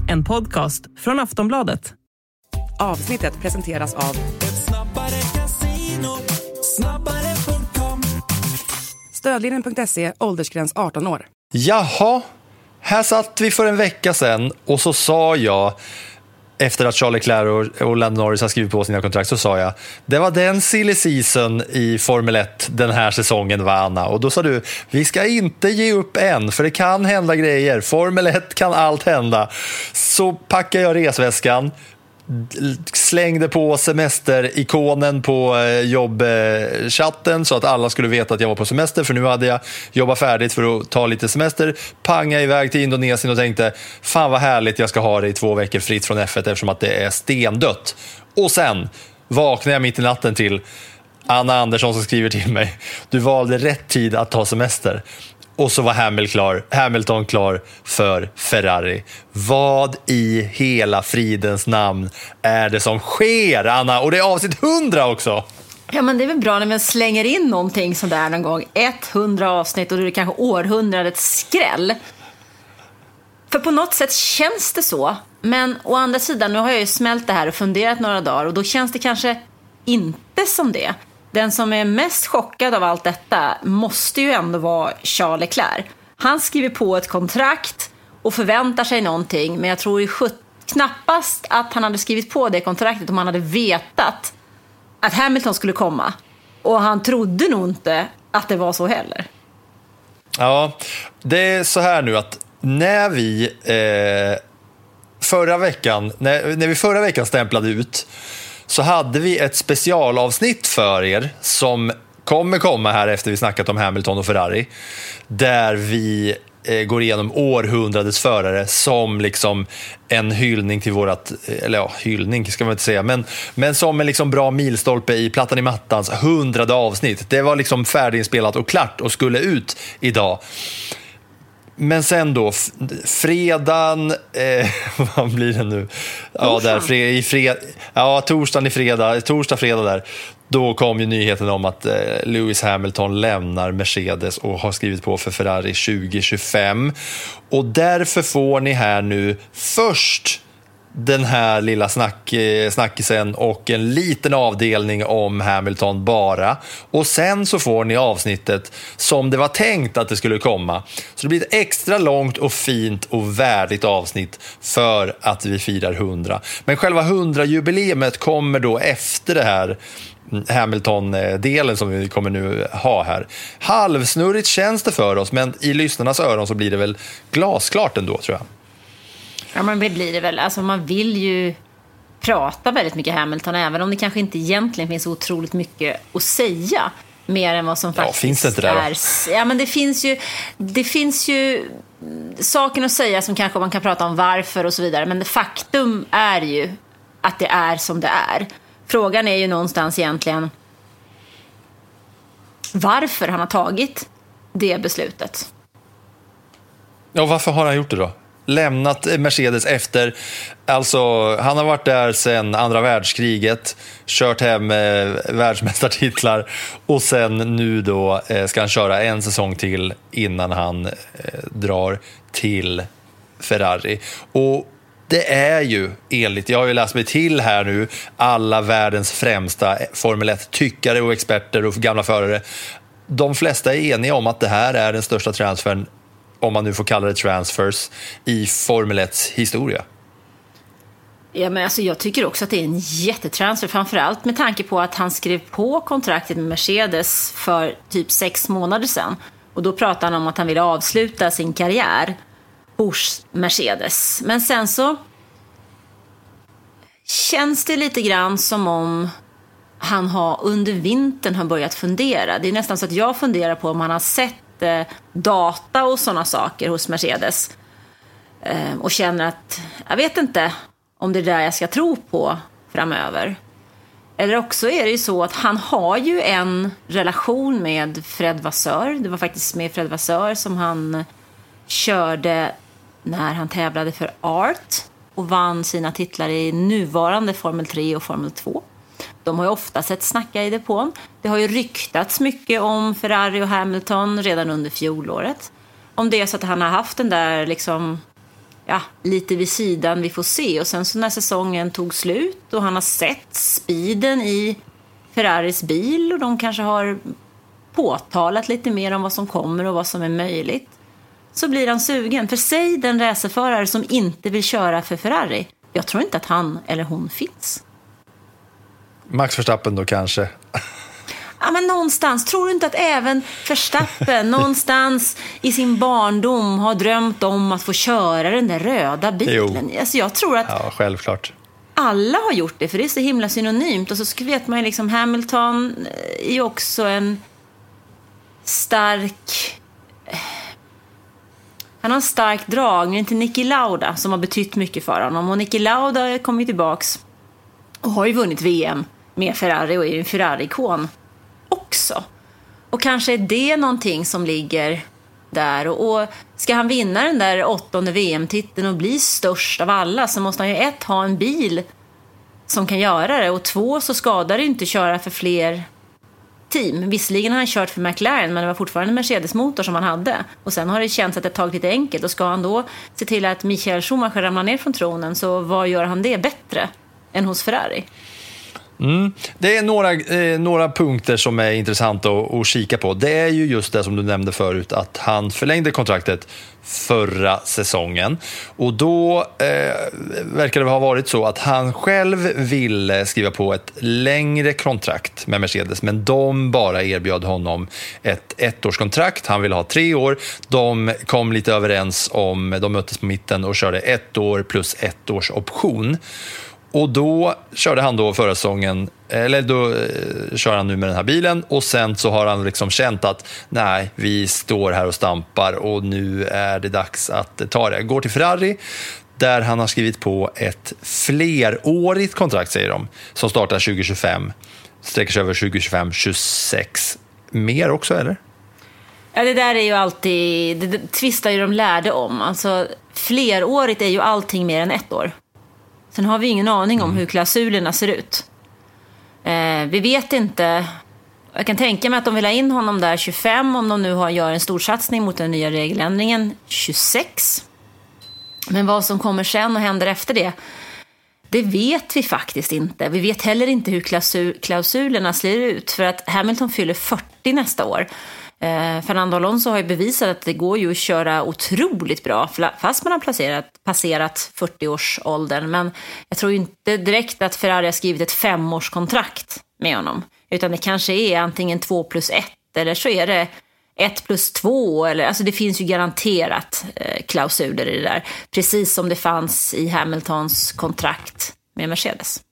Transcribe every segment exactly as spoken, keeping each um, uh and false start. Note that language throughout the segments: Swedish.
En podcast från Aftonbladet. Avsnittet presenteras av Snabbare Casino, snabbare punkt com. Stödlinjen punkt se, åldersgräns arton år. Jaha, här satt vi för en vecka sedan och så sa jag, efter att Charles Leclerc och Lando Norris har skrivit på sina kontrakt, så sa jag, det var den silly season i Formel ett den här säsongen, va, Anna? Och då sa du, vi ska inte ge upp än, för det kan hända grejer. Formel ett kan allt hända. Så packade jag resväskan, slängde på semesterikonen på jobbchatten så att alla skulle veta att jag var på semester, för nu hade jag jobbat färdigt för att ta lite semester, panga iväg till Indonesien och tänkte, fan vad härligt, jag ska ha det i två veckor fritt från F ett eftersom att det är stendött. Och sen vaknade jag mitt i natten till Anna Andersson som skriver till mig, du valde rätt tid att ta semester. Och så var Hamilton klar, Hamilton klar för Ferrari. Vad i hela fridens namn är det som sker, Anna? Och det är avsnitt hundra också. Ja, men det är väl bra när man slänger in någonting sådär någon gång. hundra avsnitt och då är det kanske århundradets skräll. För på något sätt känns det så. Men å andra sidan, nu har jag ju smält det här och funderat några dagar. Och då känns det kanske inte som det. Den som är mest chockad av allt detta måste ju ändå vara Charles Leclerc. Han skriver på ett kontrakt och förväntar sig någonting, men jag tror ju knappast att han hade skrivit på det kontraktet om han hade vetat att Hamilton skulle komma. Och han trodde nog inte att det var så heller. Ja, det är så här nu att när vi eh, förra veckan när, när vi förra veckan stämplade ut, så hade vi ett specialavsnitt för er som kommer komma här efter vi snackat om Hamilton och Ferrari, där vi eh, går igenom århundradets förare som liksom en hyllning till vårat, eller ja, hyllning ska man inte säga, men, men som en liksom bra milstolpe i plattan i mattans hundrade avsnitt. Det var liksom färdiginspelat och klart och skulle ut idag. Men sen då, fredagen, eh, vad blir det nu? Ja, där, fred, i fred, ja, torsdagen i fredag, torsdag, fredag där, då kom ju nyheten om att eh, Lewis Hamilton lämnar Mercedes och har skrivit på för Ferrari tjugo tjugofem. Och därför får ni här nu först den här lilla snack, snackisen och en liten avdelning om Hamilton bara. Och sen så får ni avsnittet som det var tänkt att det skulle komma. Så det blir ett extra långt och fint och värdigt avsnitt för att vi firar hundra. Men själva hundra-jubileumet kommer då efter det här Hamilton-delen som vi kommer nu ha här. Halvsnurrigt känns det för oss, men i lyssnarnas öron så blir det väl glasklart ändå, tror jag. Ja, men det blir det väl. Alltså, man vill ju prata väldigt mycket Hamilton, även om det kanske inte egentligen finns otroligt mycket att säga mer än vad som faktiskt ja, finns det inte där är. Ja, men det finns ju det finns ju saker att säga som kanske man kan prata om varför och så vidare, men det faktum är ju att det är som det är. Frågan är ju någonstans egentligen varför han har tagit det beslutet. Ja, varför har han gjort det då? Lämnat Mercedes efter, alltså han har varit där sedan andra världskriget, kört hem eh, världsmästartitlar och sen nu då eh, ska han köra en säsong till innan han eh, drar till Ferrari. Och det är ju enligt, jag har ju läst mig till här nu, alla världens främsta Formel ett-tyckare och experter och gamla förare, de flesta är eniga om att det här är den största transfern, om man nu får kalla det transfers, i Formel ett historia. Ja, men alltså jag tycker också att det är en jättetransfer, framförallt med tanke på att han skrev på kontraktet med Mercedes för typ sex månader sedan. Och då pratade han om att han ville avsluta sin karriär hos Mercedes. Men sen så känns det lite grann som om han har under vintern har börjat fundera. Det är nästan så att jag funderar på om han har sett data och sådana saker hos Mercedes och känner att jag vet inte om det är där jag ska tro på framöver. Eller också är det ju så att han har ju en relation med Fred Vasseur. Det var faktiskt med Fred Vasseur som han körde när han tävlade för Art och vann sina titlar i nuvarande Formel tre och Formel två. De har ju ofta sett snacka i depån. Det har ju ryktats mycket om Ferrari och Hamilton redan under fjolåret. Om det är så att han har haft den där liksom, ja, lite vid sidan, vi får se. Och sen så när säsongen tog slut och han har sett speeden i Ferraris bil och de kanske har påtalat lite mer om vad som kommer och vad som är möjligt, så blir han sugen. För sig den racerförare som inte vill köra för Ferrari, jag tror inte att han eller hon finns. Max Verstappen då kanske. Ja, men någonstans, tror du inte att även Verstappen någonstans i sin barndom har drömt om att få köra den där röda bilen? Alltså jag tror att ja, självklart. Alla har gjort det, för det är så himla synonymt. Och så vet man ju liksom, Hamilton är ju också en stark... Han har en stark dragning till Niki Lauda som har betytt mycket för honom. Och Niki Lauda kommer tillbaks och har ju vunnit V M med Ferrari och är ju en Ferrari-ikon också. Och kanske är det någonting som ligger där. Och, och ska han vinna den där åttonde V M-titeln och bli störst av alla, så måste han ju ett ha en bil som kan göra det. Och två, så skadar det inte köra för fler team. Visserligen har han kört för McLaren, men det var fortfarande en Mercedes-motor som han hade. Och sen har det känts att det tagit lite enkelt. Och ska han då se till att Michael Schumacher ramlar ner från tronen, så vad gör han det bättre än hos Ferrari? Mm. Det är några, eh, några punkter som är intressanta att, att kika på. Det är ju just det som du nämnde förut, att han förlängde kontraktet förra säsongen. Och då eh, verkar det ha varit så att han själv ville skriva på ett längre kontrakt med Mercedes, men de bara erbjöd honom ett ettårskontrakt. Han ville ha tre år. De kom lite överens om, de möttes på mitten och körde ett år plus ett års option. Och då körde han då förra säsongen, eller då eh, kör han nu med den här bilen, och sen så har han liksom känt att nej, vi står här och stampar och nu är det dags att ta det. Går till Ferrari där han har skrivit på ett flerårigt kontrakt, säger de, som startar tjugo tjugofem, sträcker sig över tjugo tjugofem tjugosex. Mer också, eller? Ja, det där är ju alltid, det, det tvistar ju de lärde om. Alltså, flerårigt är ju allting mer än ett år. Sen har vi ingen aning om hur klausulerna ser ut. Eh, vi vet inte. Jag kan tänka mig att de vill ha in honom där tjugofem, om de nu har, gör en stor satsning mot den nya regeländringen tjugosex. Men vad som kommer sen och händer efter det, det vet vi faktiskt inte. Vi vet heller inte hur klausul, klausulerna ser ut, för att Hamilton fyller fyrtio nästa år. Eh, Fernando Alonso har ju bevisat att det går ju att köra otroligt bra fast man har placerat, passerat fyrtio-årsåldern. Men jag tror ju inte direkt att Ferrari har skrivit ett femårskontrakt med honom, utan det kanske är antingen två plus ett, eller så är det ett plus två, eller, alltså det finns ju garanterat eh, klausuler i det där, precis som det fanns i Hamiltons kontrakt med Mercedes.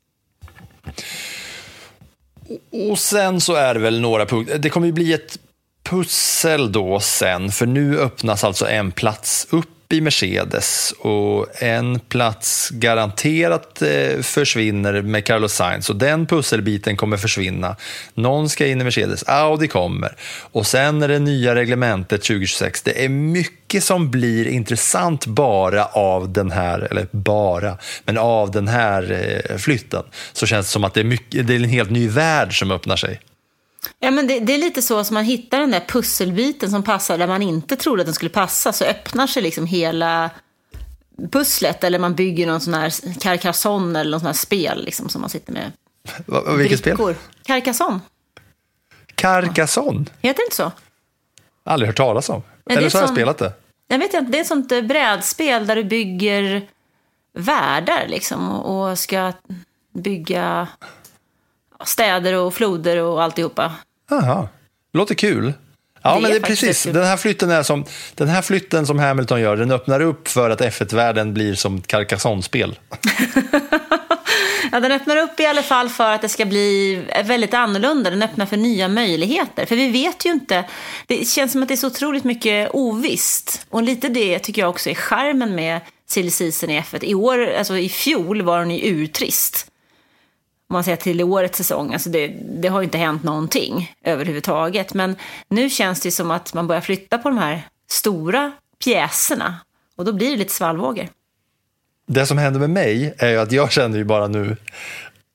Och sen så är det väl några punkter, det kommer ju bli ett pussel då sen, för nu öppnas alltså en plats upp i Mercedes och en plats garanterat eh, försvinner med Carlos Sainz, och den pusselbiten kommer försvinna. Någon ska in i Mercedes, Audi kommer, och sen är det nya reglementet tjugo tjugosex. Det är mycket som blir intressant bara av den här, eller bara, men av den här eh, flytten. Så känns det som att det är, mycket, det är en helt ny värld som öppnar sig. Ja, men det, det är lite så som man hittar den där pusselbiten som passar där man inte trodde att den skulle passa, så öppnar sig liksom hela pusslet, eller man bygger någon sån här Carcassonne eller någon sån här spel liksom, som man sitter med. Va, vilket brickor. spel? Carcassonne. Carcassonne? Ja. Heter det inte så? Aldrig hört talas om. Ja, eller så har jag sån, spelat det. Jag vet inte, det är ett sånt brädspel där du bygger världar liksom, och, och ska bygga städer och floder och alltihopa. Aha, låter kul. Ja, det men det är precis. Den här flytten är som den här flytten som Hamilton gör, den öppnar upp för att F ett-världen blir som Carcassonne-spel. Ja, den öppnar upp i alla fall för att det ska bli väldigt annorlunda. Den öppnar för nya möjligheter. För vi vet ju inte, det känns som att det är så otroligt mycket ovisst. Och lite det tycker jag också är charmen med silly season i F ett. I år, alltså i fjol var den ju urtrist. Om man säger till årets säsong, alltså det, det har ju inte hänt någonting överhuvudtaget. Men nu känns det som att man börjar flytta på de här stora pjäserna. Och då blir det lite svallvågor. Det som händer med mig är ju att jag känner ju bara nu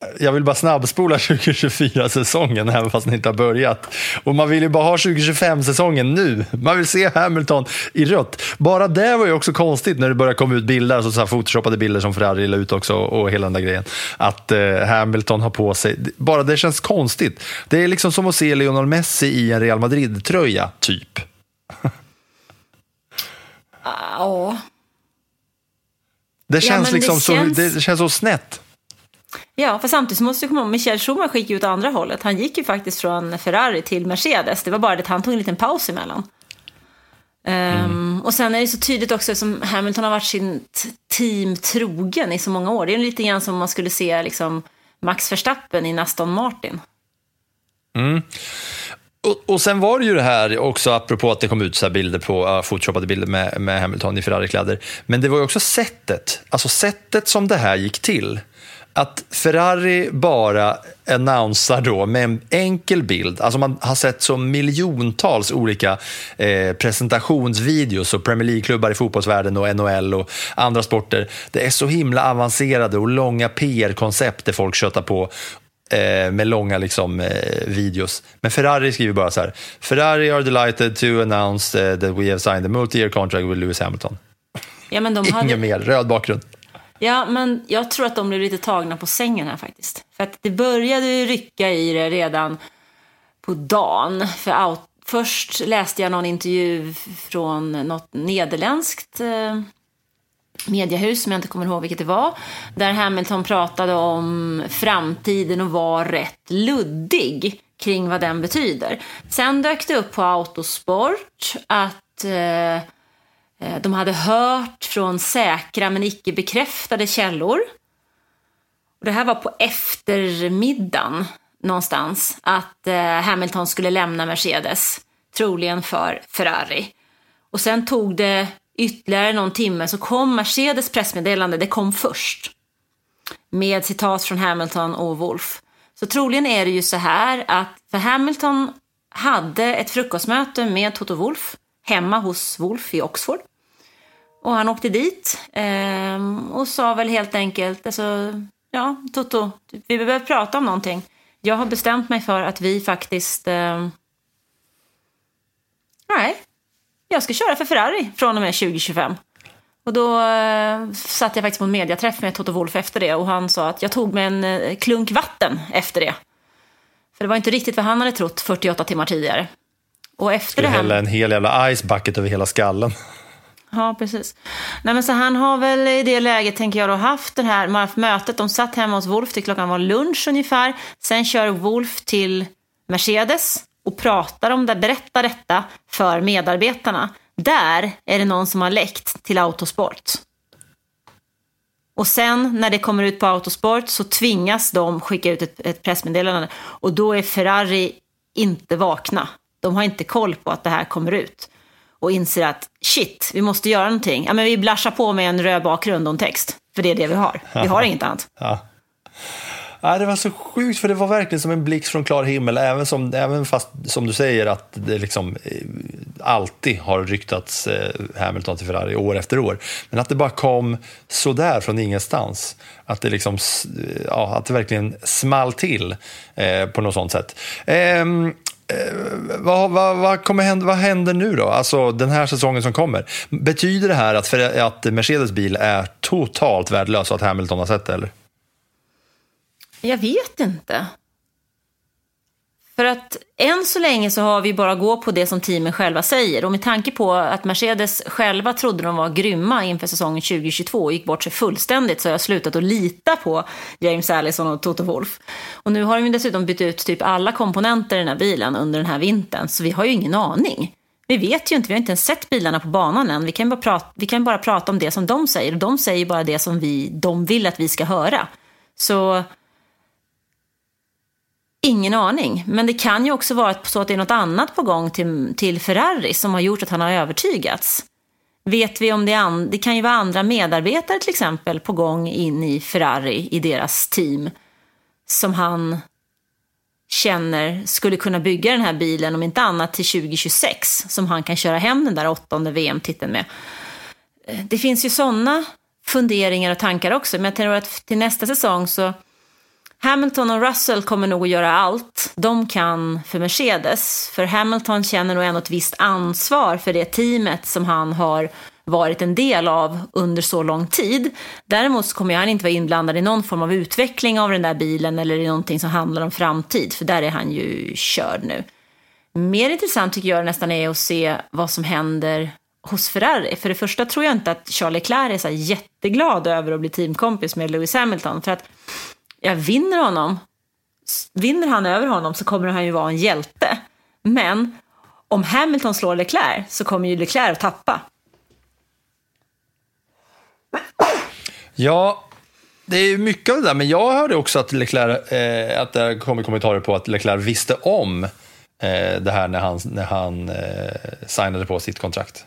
jag vill bara snabbspola tjugo tjugofyra-säsongen även fast den inte har börjat. Och man vill ju bara ha tjugo tjugofem-säsongen nu. Man vill se Hamilton i rött. Bara det var ju också konstigt när det började komma ut bilder, alltså så här photoshoppade bilder som Ferrari la ut också och hela den där grejen. Att eh, Hamilton har på sig, bara det känns konstigt. Det är liksom som att se Lionel Messi i en Real Madrid-tröja, typ. Ja. Det känns ja, liksom det känns... så, det känns så snett. Ja, för samtidigt så måste jag komma ihåg, Michael Schumacher gick ju åt andra hållet. Han gick ju faktiskt från Ferrari till Mercedes. Det var bara det att han tog en liten paus emellan. Mm. Um, och sen är det så tydligt också som Hamilton har varit sin team trogen i så många år. Det är lite grann som man skulle se liksom Max Verstappen i Aston Martin. Mm. Och, och sen var det ju det här också, apropå att det kom ut så här bilder på uh, photoshoppade bilder med, med Hamilton i Ferrari-kläder. Men det var ju också sättet, alltså sättet som det här gick till. Att Ferrari bara annonsar då med en enkel bild. Alltså man har sett så miljontals olika eh, presentationsvideos och Premier League-klubbar i fotbollsvärlden och N H L och andra sporter. Det är så himla avancerade och långa P R-koncept där folk köttar på eh, med långa liksom, eh, videos. Men Ferrari skriver bara så här: Ferrari are delighted to announce uh, that we have signed a multi-year contract with Lewis Hamilton. Ja, men de hade... Inget mer, röd bakgrund. Ja, men jag tror att de blev lite tagna på sängen här faktiskt. För att det började ju rycka i det redan på dagen. För out... först läste jag någon intervju från något nederländskt eh, mediehus som jag inte kommer ihåg vilket det var. Där Hamilton pratade om framtiden och var rätt luddig kring vad den betyder. Sen dök det upp på Autosport att... Eh, de hade hört från säkra men icke bekräftade källor. Och det här var på eftermiddagen någonstans. Att Hamilton skulle lämna Mercedes. Troligen för Ferrari. Och sen tog det ytterligare någon timme så kom Mercedes pressmeddelande. Det kom först. Med citat från Hamilton och Wolff. Så troligen är det ju så här att för Hamilton hade ett frukostmöte med Toto Wolff. Hemma hos Wolff i Oxford. Och han åkte dit eh, och sa väl helt enkelt, alltså, ja, Toto, vi behöver prata om någonting. Jag har bestämt mig för att vi faktiskt, eh, nej, jag ska köra för Ferrari från och med tjugo tjugofem. Och då eh, satt jag faktiskt på en mediaträff med Toto Wolff efter det och han sa att jag tog med en eh, klunk vatten efter det. För det var inte riktigt vad han hade trott fyrtioåtta timmar tidigare. Och efter Skulle det här... hälla en hel jävla ice bucket över hela skallen. Ja, precis. Nej, men så han har väl i det läget, tänker jag, då haft det här man haft mötet. De satt hemma hos Wolff till klockan var lunch ungefär. Sen kör Wolff till Mercedes och pratar om det, berättar detta för medarbetarna. Där är det någon som har läckt till Autosport. Och sen när det kommer ut på Autosport så tvingas de skicka ut ett, ett pressmeddelande. Och då är Ferrari inte vakna. De har inte koll på att det här kommer ut. Och inser att shit, vi måste göra någonting. Ja, men vi blashar på med en röd bakgrund och en text. För det är det vi har. Vi har inget annat. Ja. Ja, det var så sjukt, för det var verkligen som en blixt från klar himmel. Även, som, även fast, som du säger, att det liksom alltid har ryktats Hamilton till Ferrari år efter år. Men att det bara kom så där från ingenstans. Att det, liksom, ja, att det verkligen small till eh, på något sånt sätt. Eh, Vad, vad, vad, kommer hända, vad händer nu då? Alltså den här säsongen som kommer. Betyder det här att, för, att Mercedes bil är totalt värdelös och att Hamilton har sett det, eller? Jag vet inte. För att än så länge så har vi bara gå på det som teamen själva säger. Och med tanke på att Mercedes själva trodde de var grymma inför säsongen tjugo tjugotvå och gick bort sig fullständigt, så har jag slutat att lita på James Allison och Toto Wolff. Och nu har de dessutom bytt ut typ alla komponenter i den här bilen under den här vintern. Så vi har ju ingen aning. Vi vet ju inte, vi har inte ens sett bilarna på banan än. Vi kan bara prata, vi kan bara prata om det som de säger. Och de säger bara det som vi, de vill att vi ska höra. Så... ingen aning, men det kan ju också vara så att det är något annat på gång till, till Ferrari som har gjort att han har övertygats. Vet vi om det, an, det kan ju vara andra medarbetare till exempel på gång in i Ferrari i deras team som han känner skulle kunna bygga den här bilen om inte annat till tjugo tjugosex som han kan köra hem den där åttonde V M-titeln med. Det finns ju sådana funderingar och tankar också, men jag tror att till nästa säsong så Hamilton och Russell kommer nog att göra allt de kan för Mercedes. För Hamilton känner nog ändå ett visst ansvar för det teamet som han har varit en del av under så lång tid. Däremot så kommer han inte vara inblandad i någon form av utveckling av den där bilen eller i någonting som handlar om framtid. För där är han ju körd nu. Mer intressant tycker jag nästan är att se vad som händer hos Ferrari. För det första tror jag inte att Charles Leclerc är så jätteglad över att bli teamkompis med Lewis Hamilton. För att jag vinner honom, vinner han över honom så kommer han ju vara en hjälte. Men om Hamilton slår Leclerc så kommer ju Leclerc att tappa. Ja, det är mycket av det där. Men jag hörde också att Leclerc, eh, att det kommer kommentarer på att Leclerc visste om eh, det här när han, när han eh, signade på sitt kontrakt.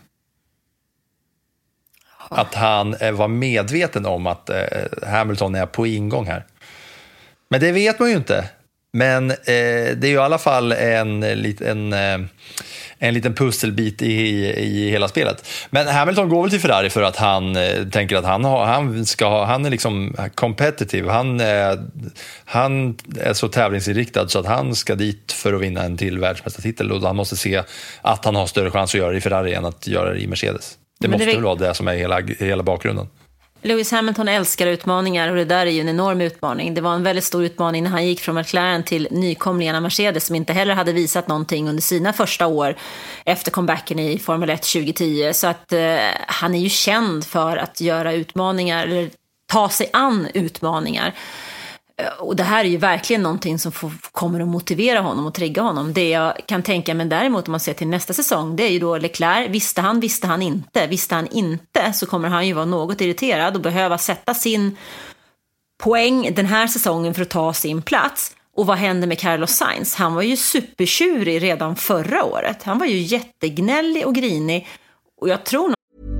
Att han eh, var medveten om att eh, Hamilton är på ingång här. Men det vet man ju inte. Men eh, det är ju i alla fall en, en, en, en liten pusselbit i, i hela spelet. Men Hamilton går väl till Ferrari för att han eh, tänker att han, har, han, ska ha, han är liksom competitive. Han, eh, han är så tävlingsinriktad så att han ska dit för att vinna en till världsmästartitel. Och han måste se att han har större chans att göra det i Ferrari än att göra det i Mercedes. Det måste det väl vara det som är hela, hela bakgrunden. Lewis Hamilton älskar utmaningar och det där är ju en enorm utmaning. Det var en väldigt stor utmaning när han gick från McLaren till nykomlingarna Mercedes som inte heller hade visat någonting under sina första år efter comebacken i Formel ett tjugo tio. Så att eh, han är ju känd för att göra utmaningar eller ta sig an utmaningar. Och det här är ju verkligen någonting som får, kommer att motivera honom och trigga honom. Det jag kan tänka mig däremot om man ser till nästa säsong, det är ju då Leclerc. Visste han, visste han inte. Visste han inte så kommer han ju vara något irriterad och behöva sätta sin poäng den här säsongen för att ta sin plats. Och vad hände med Carlos Sainz? Han var ju supertjurig redan förra året. Han var ju jättegnällig och grinig. Och jag tror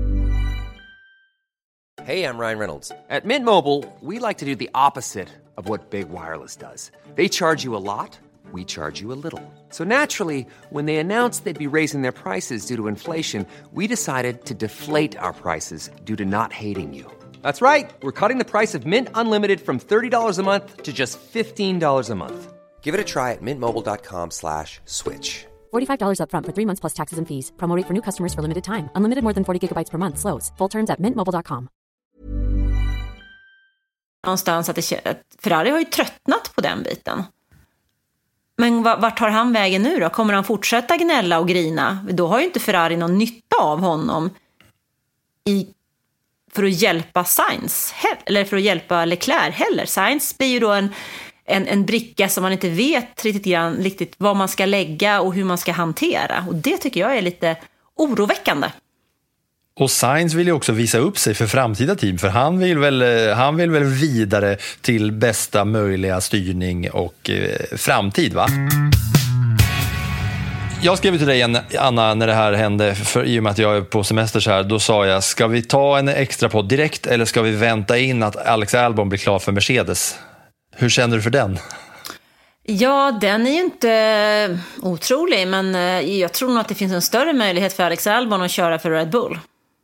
Hey, I'm Ryan Reynolds. At Mint Mobile, we like to do the opposite of what Big Wireless does. They charge you a lot, we charge you a little. So naturally, when they announced they'd be raising their prices due to inflation, we decided to deflate our prices due to not hating you. That's right. We're cutting the price of Mint Unlimited from thirty dollars a month to just fifteen dollars a month. Give it a try at mintmobile.com slash switch. forty-five dollars up front for three months plus taxes and fees. Promo rate for new customers for limited time. Unlimited more than forty gigabytes per month. Slows full terms at mint mobile dot com. någonstans att, det, att Ferrari har ju tröttnat på den biten. Men vart tar han vägen nu då? Kommer han fortsätta gnälla och grina? Då har ju inte Ferrari någon nytta av honom i, för att hjälpa Sainz eller för att hjälpa Leclerc heller. Sainz blir ju då en, en, en bricka som man inte vet riktigt, grann, riktigt vad man ska lägga och hur man ska hantera. Och det tycker jag är lite oroväckande. Och Sainz vill ju också visa upp sig för framtida team, för han vill väl, han vill väl vidare till bästa möjliga styrning och eh, framtid, va? Jag skrev till dig igen, Anna, när det här hände, för i och med att jag är på semester så här, då sa jag, ska vi ta en extra podd direkt eller ska vi vänta in att Alex Albon blir klar för Mercedes? Hur känner du för den? Ja, den är ju inte otrolig, men jag tror nog att det finns en större möjlighet för Alex Albon att köra för Red Bull.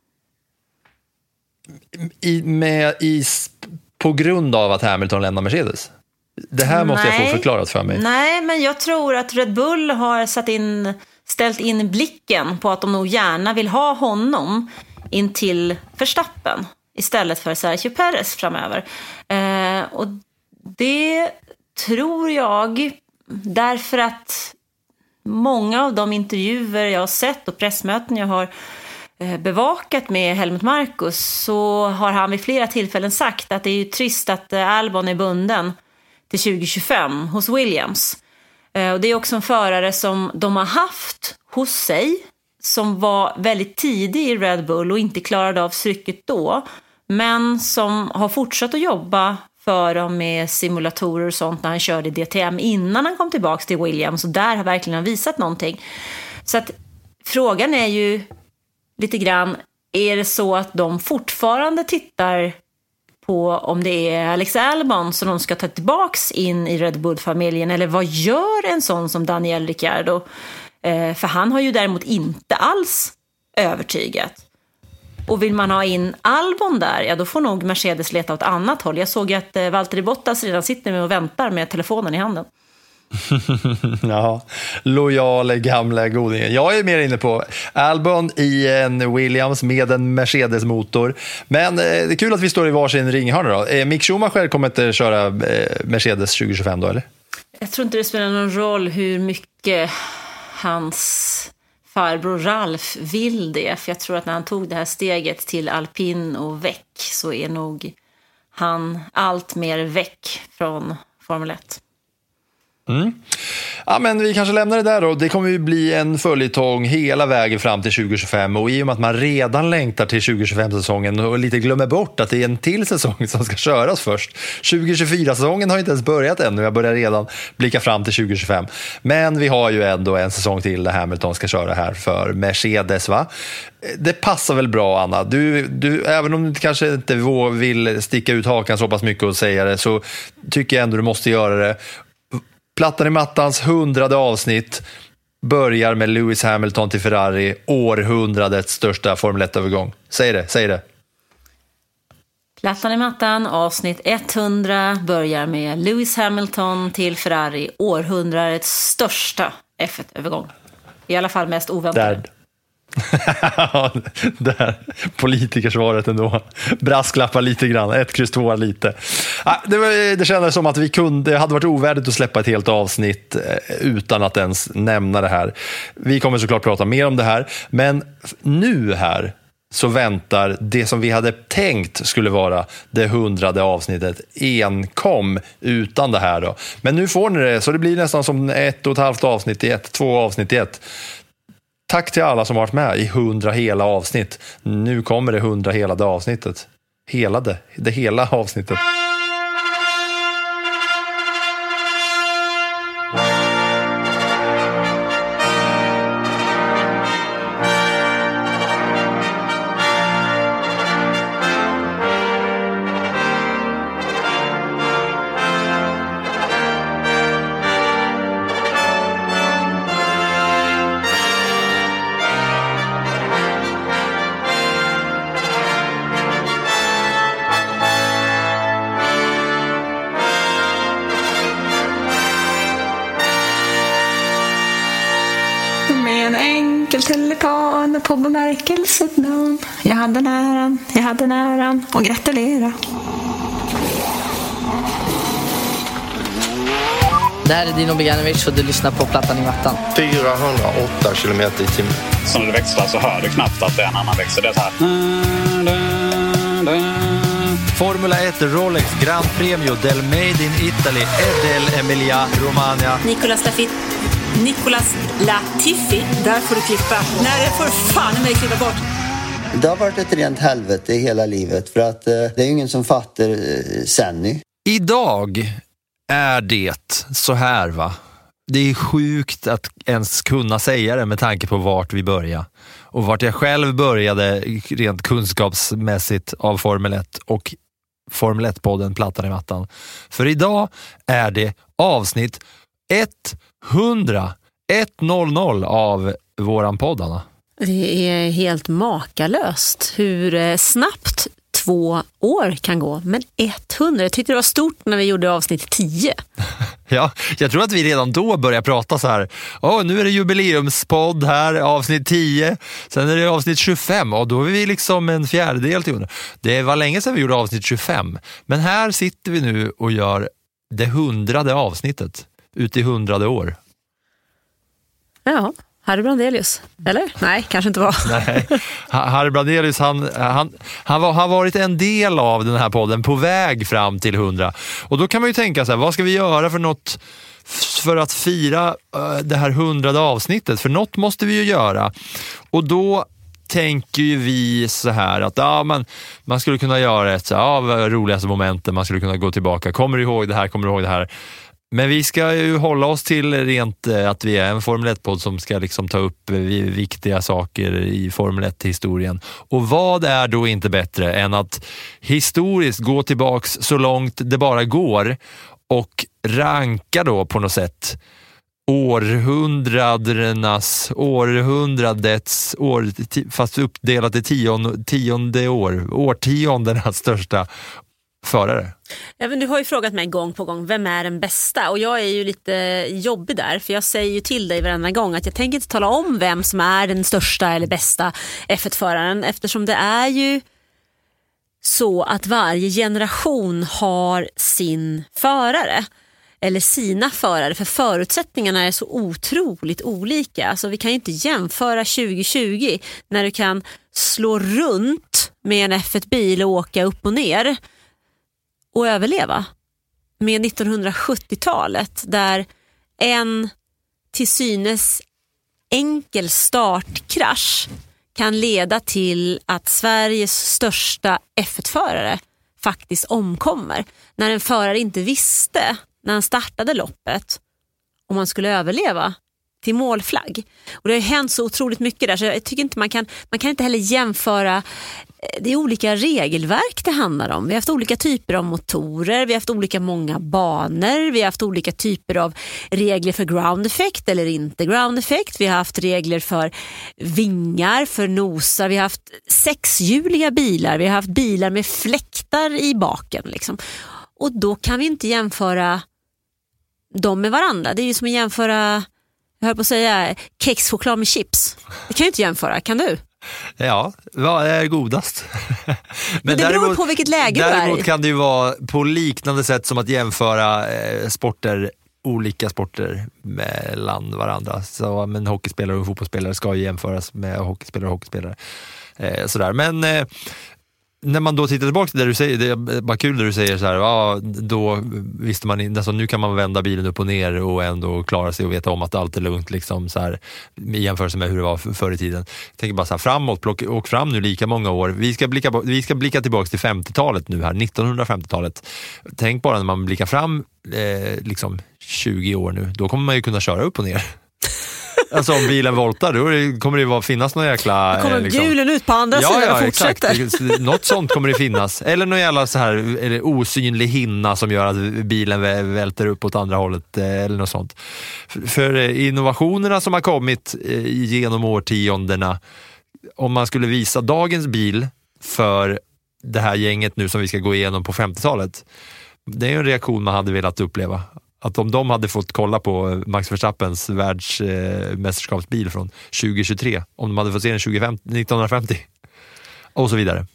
I, med, i, på grund av att Hamilton lämnar Mercedes? Det här måste nej, jag få förklarat för mig. Nej, men jag tror att Red Bull har satt in, ställt in blicken på att de nog gärna vill ha honom in till Verstappen istället för Sergio Perez framöver. Eh, och det tror jag därför att många av de intervjuer jag har sett och pressmöten jag har bevakat med Helmut Marko, så har han vid flera tillfällen sagt att det är ju trist att Albon är bunden till tjugo tjugofem hos Williams. Och det är också en förare som de har haft hos sig som var väldigt tidig i Red Bull och inte klarade av trycket då, men som har fortsatt att jobba för dem med simulatorer och sånt när han körde D T M innan han kom tillbaka till Williams, och där har verkligen visat någonting. Så att frågan är ju lite grann, är det så att de fortfarande tittar på om det är Alex Albon som de ska ta tillbaks in i Red Bull-familjen, eller vad gör en sån som Daniel Ricciardo? Eh, för han har ju däremot inte alls övertygat. Och vill man ha in Albon där, ja då får nog Mercedes leta åt annat håll. Jag såg att eh, Valtteri Bottas redan sitter med och väntar med telefonen i handen. Ja, lojal gamla godingen. Jag är mer inne på Albon i en Williams med en Mercedes-motor. Men eh, det är kul att vi står i varsin ringhörna då. Eh, Mick Schumacher kommer inte köra eh, Mercedes tjugo tjugofem då, eller? Jag tror inte det spelar någon roll hur mycket hans farbror Ralf vill det. För jag tror att när han tog det här steget till alpin och väck så är nog han allt mer väck från Formel ett. Mm. Ja, men vi kanske lämnar det där då. Det kommer ju bli en följetong hela vägen fram till tjugo tjugofem, och i och med att man redan längtar till tjugo tjugofem-säsongen och lite glömmer bort att det är en till säsong som ska köras först. tjugo tjugofyra-säsongen har inte ens börjat ännu. Jag börjar redan blicka fram till tjugo tjugofem. Men vi har ju ändå en säsong till där Hamilton ska köra här för Mercedes, va? Det passar väl bra, Anna. Du, du, även om du kanske inte vill sticka ut hakan så pass mycket och säga det, så tycker jag ändå du måste göra det. Plattan i mattans hundrade avsnitt börjar med Lewis Hamilton till Ferrari, århundradets största Formel ett-övergång. Säg det, säg det. Plattan i mattan, avsnitt hundra, börjar med Lewis Hamilton till Ferrari, århundradets största F ett-övergång. I alla fall mest oväntade. Där. Där, politikersvaret ändå. Brasklappar lite grann, ett kryss två lite. ah, det, var, det kändes som att vi kunde, det hade varit ovärdigt att släppa ett helt avsnitt eh, utan att ens nämna det här. Vi kommer såklart prata mer om det här, men nu här så väntar det som vi hade tänkt skulle vara det hundrade avsnittet enkom utan det här då. Men nu får ni det, så det blir nästan som ett och ett halvt avsnitt i ett, två avsnitt i ett. Tack till alla som varit med i hundra hela avsnitt. Nu kommer det hundra hela det avsnittet. Hela det, det hela avsnittet. Telekan på bemärkelset namn. Jag hade näran, jag hade näran och gratulera. Det här är Dino Beganovic och du lyssnar på Plattan i mattan. fyrahundraåtta kilometer i timmen. Så när du växlar så hör du knappt att det är en annan växel. Det är så här. Formula ett Rolex Grand Premio del Made in Italy Edel Emilia Romagna. Nicolas Latifi. Nicolas Latifi. Där får du klippa. Nej, det får fan mig klippa bort. Det har varit ett rent helvete i hela livet, för att eh, det är ingen som fattar eh, Senny. Idag är det så här, va? Det är sjukt att ens kunna säga det med tanke på vart vi började. Och vart jag själv började rent kunskapsmässigt av Formel ett och Formel ett-podden Plattan i mattan. För idag är det avsnitt hundra av våran poddarna. Det är helt makalöst hur snabbt två år kan gå. Men hundra, jag tyckte det var stort när vi gjorde avsnitt tio. Ja, jag tror att vi redan då började prata så här. Åh, nu är det jubileumspodd här, avsnitt tio. Sen är det avsnitt tjugofem och då är vi liksom en fjärdedel till hundra. Det var länge sedan vi gjorde avsnitt tjugofem. Men här sitter vi nu och gör det hundrade avsnittet. Ut i hundrade år. Ja, Harry Brandelius. Eller? Nej, kanske inte var. Nej, Harry Brandelius, han, han, han var, har varit en del av den här podden på väg fram till hundra. Och då kan man ju tänka så här, vad ska vi göra för något för att fira uh, det här hundrade avsnittet? För något måste vi ju göra. Och då tänker ju vi så här att ja, man, man skulle kunna göra ett så, ja, roligaste momenten, man skulle kunna gå tillbaka. Kommer du ihåg det här? Kommer du ihåg det här? Men vi ska ju hålla oss till rent att vi är en Formel ett-podd som ska liksom ta upp viktiga saker i Formel ett-historien. Och vad är då inte bättre än att historiskt gå tillbaks så långt det bara går och ranka då på något sätt århundradenas, århundradets, år, fast uppdelat i tion, tionde år, årtiondenas största förare. Ja, men du har ju frågat mig gång på gång, vem är den bästa? Och jag är ju lite jobbig där, för jag säger ju till dig varenda gång att jag tänker inte tala om vem som är den största eller bästa F ett-föraren, eftersom det är ju så att varje generation har sin förare eller sina förare, för förutsättningarna är så otroligt olika. Alltså vi kan ju inte jämföra tjugo tjugo när du kan slå runt med en F ett-bil och åka upp och ner och överleva med nittonhundrasjuttiotalet där en till synes enkel startkrasch kan leda till att Sveriges största F ett-förare faktiskt omkommer. När en förare inte visste när han startade loppet om man skulle överleva till målflagg. Och det har hänt så otroligt mycket där, så jag tycker inte man kan, man kan inte heller jämföra. Det är olika regelverk det handlar om. Vi har haft olika typer av motorer, vi har haft olika många banor, vi har haft olika typer av regler för ground effect eller inte ground effect. Vi har haft regler för vingar, för nosar, vi har haft sexhjuliga bilar, vi har haft bilar med fläktar i baken liksom. Och då kan vi inte jämföra dem med varandra. Det är ju som att jämföra, jag hör på att säga, kexchoklad med chips. Det kan ju inte jämföra, kan du? Ja, vad är godast? Men, Men det beror däremot, på vilket läge du är i. Däremot kan det ju vara på liknande sätt som att jämföra eh, sporter, olika sporter mellan varandra. Så men hockeyspelare och fotbollsspelare ska ju jämföras med hockeyspelare och hockeyspelare. Eh, sådär. Men eh, när man då tittar tillbaka till det du säger, det är bara kul där du säger så här, ja, då visste man, alltså nu kan man vända bilen upp och ner och ändå klara sig och veta om att allt är lugnt liksom så här, i jämförelse med hur det var förr i tiden. Jag tänker bara så här, framåt, plock, åk fram nu lika många år. Vi ska blicka, vi ska blicka tillbaka till femtiotalet nu här, nittonhundrafemtiotalet. Tänk bara när man blickar fram eh, liksom tjugo år nu, då kommer man ju kunna köra upp och ner. Alltså om bilen voltar, då kommer det ju finnas någon jäkla... Då kommer liksom, hjulen ut på andra ja, sidan ja, och fortsätter. Exakt. Något sånt kommer det finnas. Eller någon jävla så här, eller osynlig hinna som gör att bilen välter upp åt andra hållet. Eller något sånt. För, för innovationerna som har kommit genom årtiondena, om man skulle visa dagens bil för det här gänget nu som vi ska gå igenom på femtiotalet, det är en reaktion man hade velat uppleva. Att om de hade fått kolla på Max Verstappens världsmästerskapsbil från tjugo tjugotre, om de hade fått se den tjugo nittonhundrafemtio och så vidare.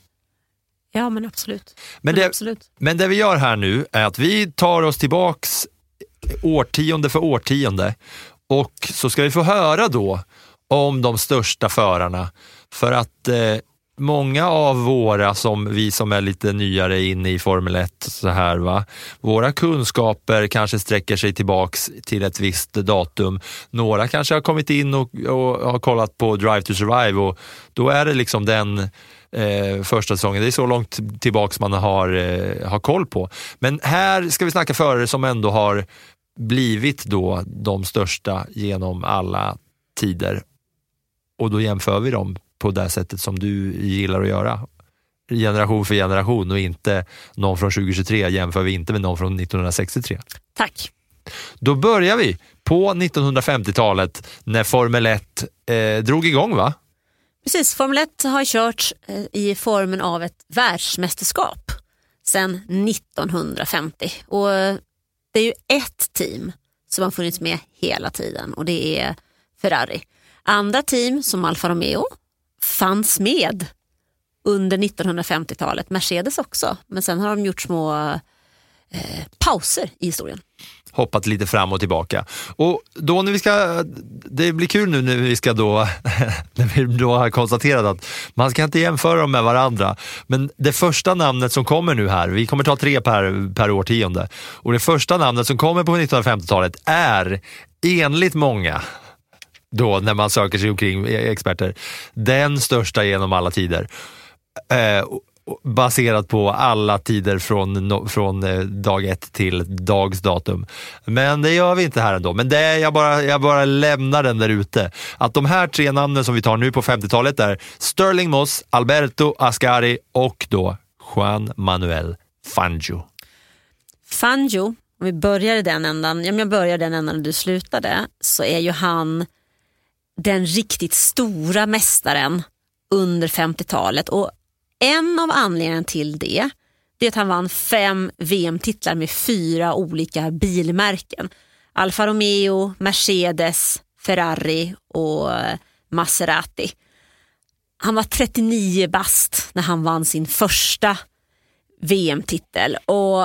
Ja, men absolut. Men det, men absolut. Men det vi gör här nu är att vi tar oss tillbaks årtionde för årtionde och så ska vi få höra då om de största förarna, för att eh, många av våra, som vi som är lite nyare inne i Formel ett så här va, våra kunskaper kanske sträcker sig tillbaks till ett visst datum. Några kanske har kommit in och, och har kollat på Drive to Survive, och då är det liksom den eh, första säsongen. Det är så långt tillbaks man har, eh, har koll på. Men här ska vi snacka förare som ändå har blivit då de största genom alla tider. Och då jämför vi dem på det sättet som du gillar att göra. Generation för generation, och inte någon från tjugo tjugotre jämför vi inte med någon från nittonhundrasextiotre. Tack. Då börjar vi på nittonhundrafemtiotalet när Formel ett eh, drog igång, va? Precis, Formel ett har kört eh, i formen av ett världsmästerskap sedan nittonhundrafemtio. Och eh, det är ju ett team som har funnits med hela tiden, och det är Ferrari. Andra team som Alfa Romeo fanns med under nittonhundrafemtiotalet, Mercedes också, men sen har de gjort små eh, pauser i historien. Hoppat lite fram och tillbaka. Och då när vi ska, det blir kul nu när vi ska då, när vi då har konstaterat att man ska inte jämföra dem med varandra. Men det första namnet som kommer nu här, vi kommer ta tre per, per årtionde. Och det första namnet som kommer på nittonhundrafemtiotalet är, enligt många, då när man söker sig omkring experter, den största genom alla tider. Eh, baserat på alla tider från, från dag ett till dags datum. Men det gör vi inte här ändå. Men det är, jag, bara, jag bara lämnar den där ute. Att de här tre namnen som vi tar nu på femtiotalet är Stirling Moss, Alberto Ascari och då Juan Manuel Fangio. Fangio om vi börjar i den ändan, ja, men jag börjar den ändan när du slutade, så är ju han den riktigt stora mästaren under femtiotalet. Och en av anledningarna till det, det är att han vann fem V M-titlar med fyra olika bilmärken. Alfa Romeo, Mercedes, Ferrari och Maserati. Han var trettionio bast när han vann sin första V M-titel. Och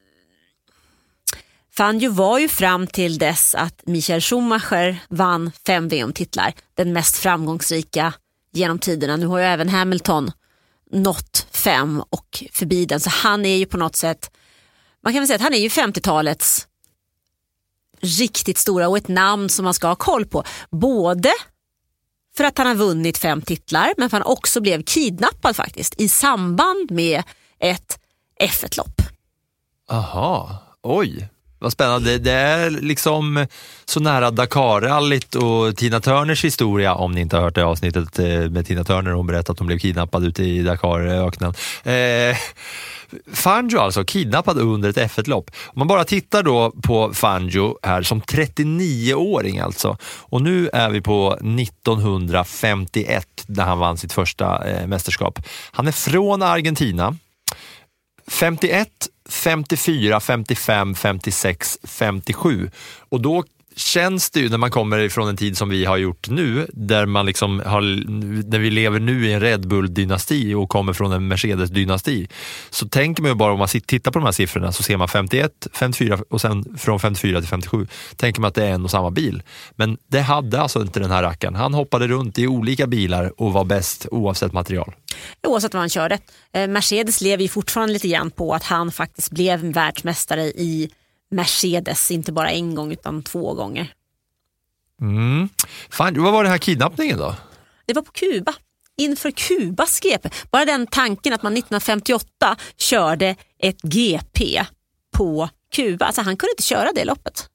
Fangio var ju fram till dess att Michael Schumacher vann fem V M-titlar. Den mest framgångsrika genom tiderna. Nu har ju även Hamilton nått fem och förbi den. Så han är ju på något sätt, man kan väl säga att han är ju femtiotalets riktigt stora och ett namn som man ska ha koll på. Både för att han har vunnit fem titlar, men för att han också blev kidnappad faktiskt i samband med ett F ett-lopp. Aha, oj. Vad spännande. Det är liksom så nära Dakar-rallyt och Tina Turners historia, om ni inte har hört det avsnittet med Tina Turner. Hon berättade att hon blev kidnappad ute i Dakar-öknen. Eh, Fangio alltså, kidnappad under ett F ett-lopp. Om man bara tittar då på Fangio här som trettionio-åring alltså. Och nu är vi på nittonhundrafemtioett när han vann sitt första eh, mästerskap. Han är från Argentina. femtioett, femtiofyra, femtiofem, femtiosex, femtiosju. Och då känns det ju, när man kommer ifrån en tid som vi har gjort nu, där man liksom har, när vi lever nu i en Red Bull-dynasti och kommer från en Mercedes-dynasti, så tänker man ju bara, om man tittar på de här siffrorna, så ser man femtioett, femtiofyra och sen från femtiofyra till femtiosju tänker man att det är en och samma bil. Men det hade alltså inte den här rackaren. Han hoppade runt i olika bilar och var bäst oavsett material. Oavsett vad han körde. Mercedes lever ju fortfarande lite grann på att han faktiskt blev världsmästare i Mercedes, inte bara en gång utan två gånger. Mm. Fan, vad var den här kidnappningen då? Det var på Kuba. Inför Kubas G P. Bara den tanken att man nittonhundrafemtioåtta körde ett G P på Kuba. Alltså han kunde inte köra det loppet.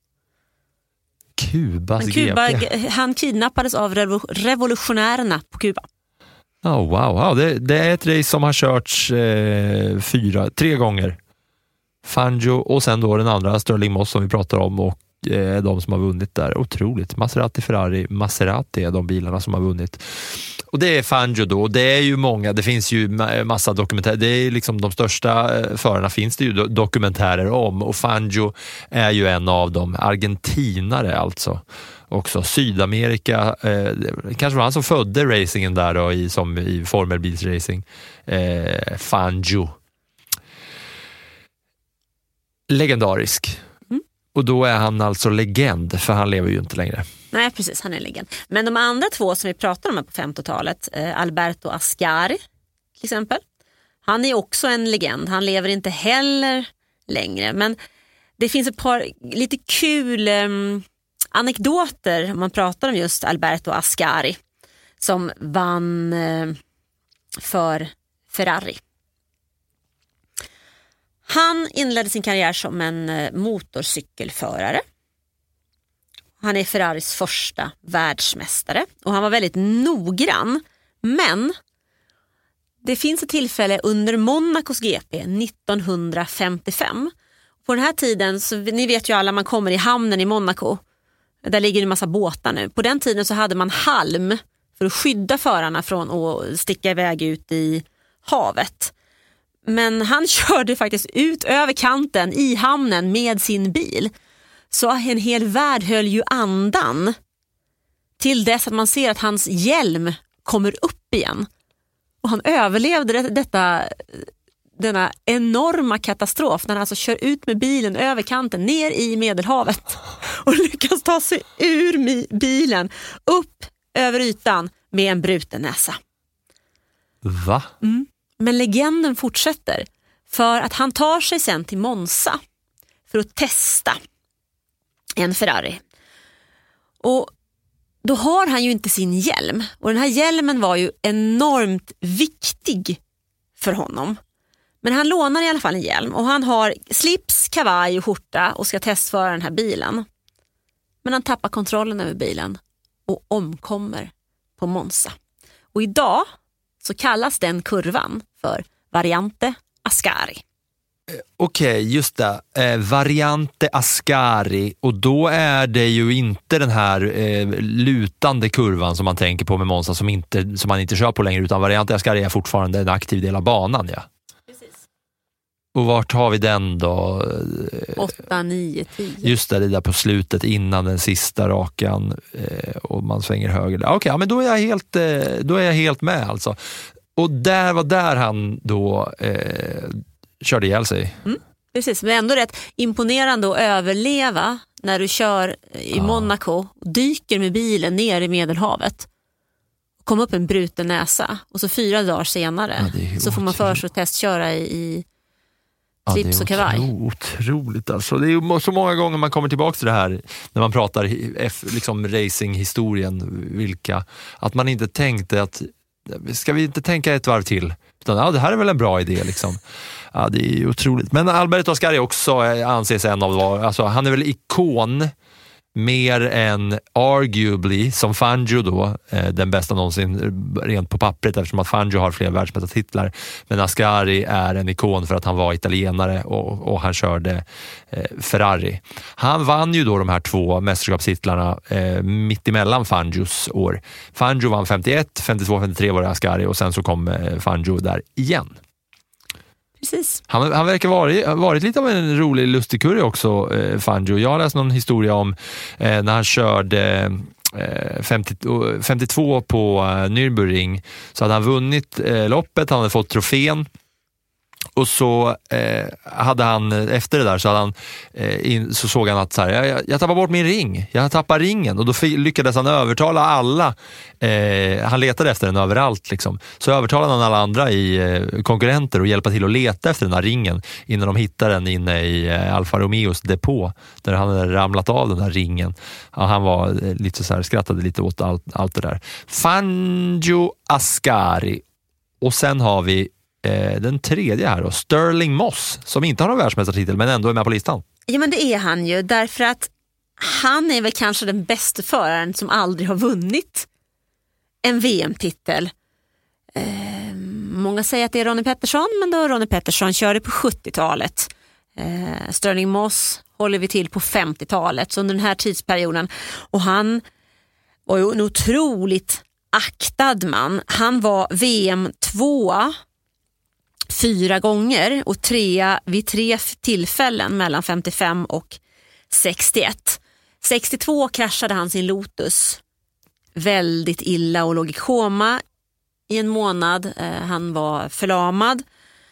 Kubas Kuba, G P. Han kidnappades av revolutionärerna på Kuba. Oh, wow, wow. Det, det är ett race som har körts eh, fyra, tre gånger. Fangio och sen då den andra Stirling Moss som vi pratar om, och eh, de som har vunnit där. Otroligt. Maserati, Ferrari, Maserati är de bilarna som har vunnit. Och det är Fangio då. Det är ju många, det finns ju massa dokumentärer. Det är liksom de största förarna finns det ju dokumentärer om, och Fangio är ju en av dem. Argentinare alltså. Också Sydamerika, eh, kanske var han som födde racingen där då, i, som i formelbilsracing. Eh, Fangio. Legendarisk. Mm. Och då är han alltså legend, för han lever ju inte längre. Nej, precis, han är legend. Men de andra två som vi pratar om här på femtiotalet, eh, Alberto Ascari till exempel, han är också en legend. Han lever inte heller längre. Men det finns ett par lite kul eh, anekdoter om man pratar om just Alberto Ascari, som vann eh, för Ferrari. Han inledde sin karriär som en motorcykelförare. Han är Ferraris första världsmästare och han var väldigt noggrann. Men det finns ett tillfälle under Monacos G P nittonhundrafemtiofem. På den här tiden, så ni vet ju alla, man kommer i hamnen i Monaco. Där ligger en massa båtar nu. På den tiden så hade man halm för att skydda förarna från att sticka iväg ut i havet. Men han körde faktiskt ut över kanten i hamnen med sin bil. Så en hel värld höll ju andan till dess att man ser att hans hjälm kommer upp igen. Och han överlevde detta, denna enorma katastrof när han alltså kör ut med bilen över kanten ner i Medelhavet och lyckas ta sig ur bilen upp över ytan med en bruten näsa. Va? Mm. Men legenden fortsätter, för att han tar sig sen till Monza för att testa en Ferrari. Och då har han ju inte sin hjälm. Och den här hjälmen var ju enormt viktig för honom. Men han lånar i alla fall en hjälm. Och han har slips, kavaj och skjorta och ska testföra den här bilen. Men han tappar kontrollen över bilen och omkommer på Monza. Och idag så kallas den kurvan för Variante Ascari. Okej, okay, just det. Eh, Variante Ascari. Och då är det ju inte den här eh, lutande kurvan som man tänker på med Monza som, inte, som man inte kör på längre, utan Variante Ascari är fortfarande en aktiv del av banan, ja. Precis. Och vart har vi den då? åtta, nio, tio. Just det, det där på slutet innan den sista rakan eh, och man svänger höger. Okej, okay, ja, men då är jag helt, eh, då är jag helt med alltså. Och där var där han då eh, körde ihjäl sig. Mm, precis, men ändå rätt imponerande att överleva när du kör i ja. Monaco, dyker med bilen ner i Medelhavet, kom upp en bruten näsa och så fyra dagar senare ja, så får man för sig att testköra i, i ja, slips och kavaj. Otro, otroligt alltså. Det är ju så många gånger man kommer tillbaka till det här när man pratar liksom racinghistorien, vilka, att man inte tänkte att ska vi inte tänka ett varv till? Utan, ja, det här är väl en bra idé liksom. Ja, det är ju otroligt. Men Alberto Ascari också anses en av var, alltså han är väl ikon mer än arguably som Fangio då, eh, den bästa någonsin rent på pappret, eftersom att Fangio har fler världsmästartitlar, men Ascari är en ikon för att han var italienare och, och han körde eh, Ferrari. Han vann ju då de här två mästerskapstitlarna eh, mitt emellan Fangios år. Fangio vann femtioett, femtiotvå, femtiotre var det Ascari och sen så kom eh, Fangio där igen. Precis. Han, han verkar varit, varit lite av en rolig lustigkurre också, eh, Fangio. Jag har läst någon historia om eh, när han körde eh, femtio, femtiotvå på eh, Nürburgring, så hade han vunnit eh, loppet, han hade fått trofén. Och så eh, hade han, efter det där så, hade han, eh, in, så såg han att så här, jag, jag tappar bort min ring, jag tappar ringen. Och då f- lyckades han övertala alla, eh, han letade efter den överallt liksom. Så övertalade han alla andra i eh, konkurrenter och hjälpa till att leta efter den här ringen innan de hittade den inne i eh, Alfa Romeos depå där han hade ramlat av den här ringen. Ja, han var eh, lite så här, skrattade lite åt allt, allt det där. Fangio Ascari. Och sen har vi den tredje här då, Stirling Moss, som inte har någon världsmästartitel men ändå är med på listan. Ja, men det är han ju, därför att han är väl kanske den bästa föraren som aldrig har vunnit en V M-titel. Eh, många säger att det är Ronnie Peterson, men då Ronnie Peterson körde på sjuttiotalet. Eh, Stirling Moss håller vi till på femtiotalet, så under den här tidsperioden. Och han var ju en otroligt aktad man. Han var V M tvåa fyra gånger och trea vid tre tillfällen mellan femtiofem och sextioett. sextiotvå kraschade han sin Lotus väldigt illa och låg i koma i en månad. Eh, han var förlamad.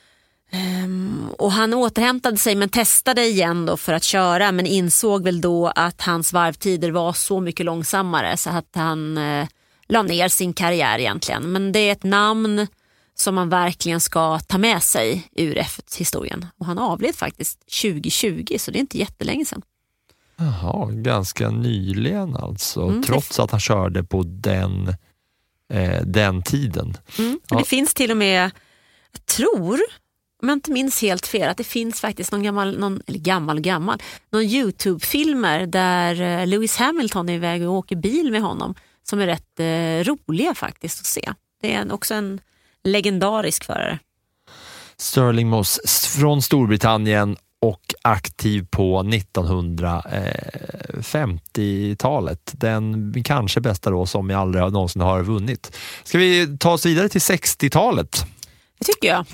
Um, och han återhämtade sig men testade igen då för att köra, men insåg väl då att hans varvtider var så mycket långsammare så att han uh, la ner sin karriär egentligen. Men det är ett namn som man verkligen ska ta med sig ur F ett-historien. Och han avled faktiskt tjugo tjugo, så det är inte jättelänge sedan. Jaha, ganska nyligen alltså. Mm, trots det... att han körde på den, eh, den tiden. Mm, ja. Det finns till och med, jag tror, om jag inte minns helt fel, att det finns faktiskt någon gammal, någon, eller gammal gammal, någon YouTube-filmer där Lewis Hamilton är iväg och åker bil med honom som är rätt eh, roliga faktiskt att se. Det är en, också en legendarisk förare. Stirling Moss från Storbritannien och aktiv på nittonhundrafemtiotalet. Den kanske bästa då som jag aldrig någonsin har vunnit. Ska vi ta oss vidare till sextiotalet? Det tycker jag.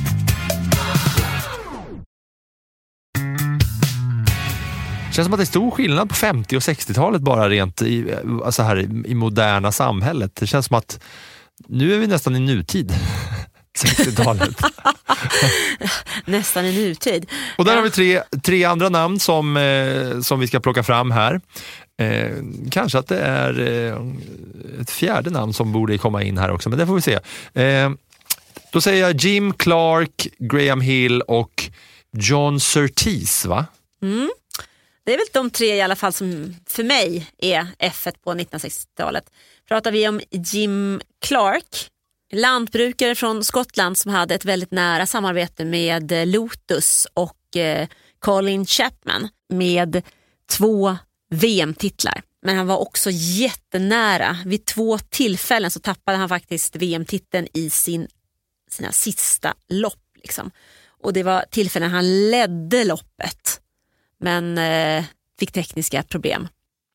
Det känns som att det är stor skillnad på femtio- och sextiotalet bara rent i, alltså här, i moderna samhället. Det känns som att nu är vi nästan i nutid. sextiotalet. Nästan i nutid. Och där ja. har vi tre, tre andra namn som, eh, som vi ska plocka fram här. Eh, kanske att det är eh, ett fjärde namn som borde komma in här också, men det får vi se. Eh, då säger jag Jim Clark, Graham Hill och John Surtees, va? Mm. Det är väl de tre i alla fall som för mig är F ett på nittonhundrasextiotalet. Pratar vi om Jim Clark, lantbrukare från Skottland som hade ett väldigt nära samarbete med Lotus och eh, Colin Chapman med två V M-titlar. Men han var också jättenära. Vid två tillfällen så tappade han faktiskt V M-titeln i sin, sina sista lopp. Liksom. och det var tillfällen han ledde loppet. Men eh, fick tekniska problem.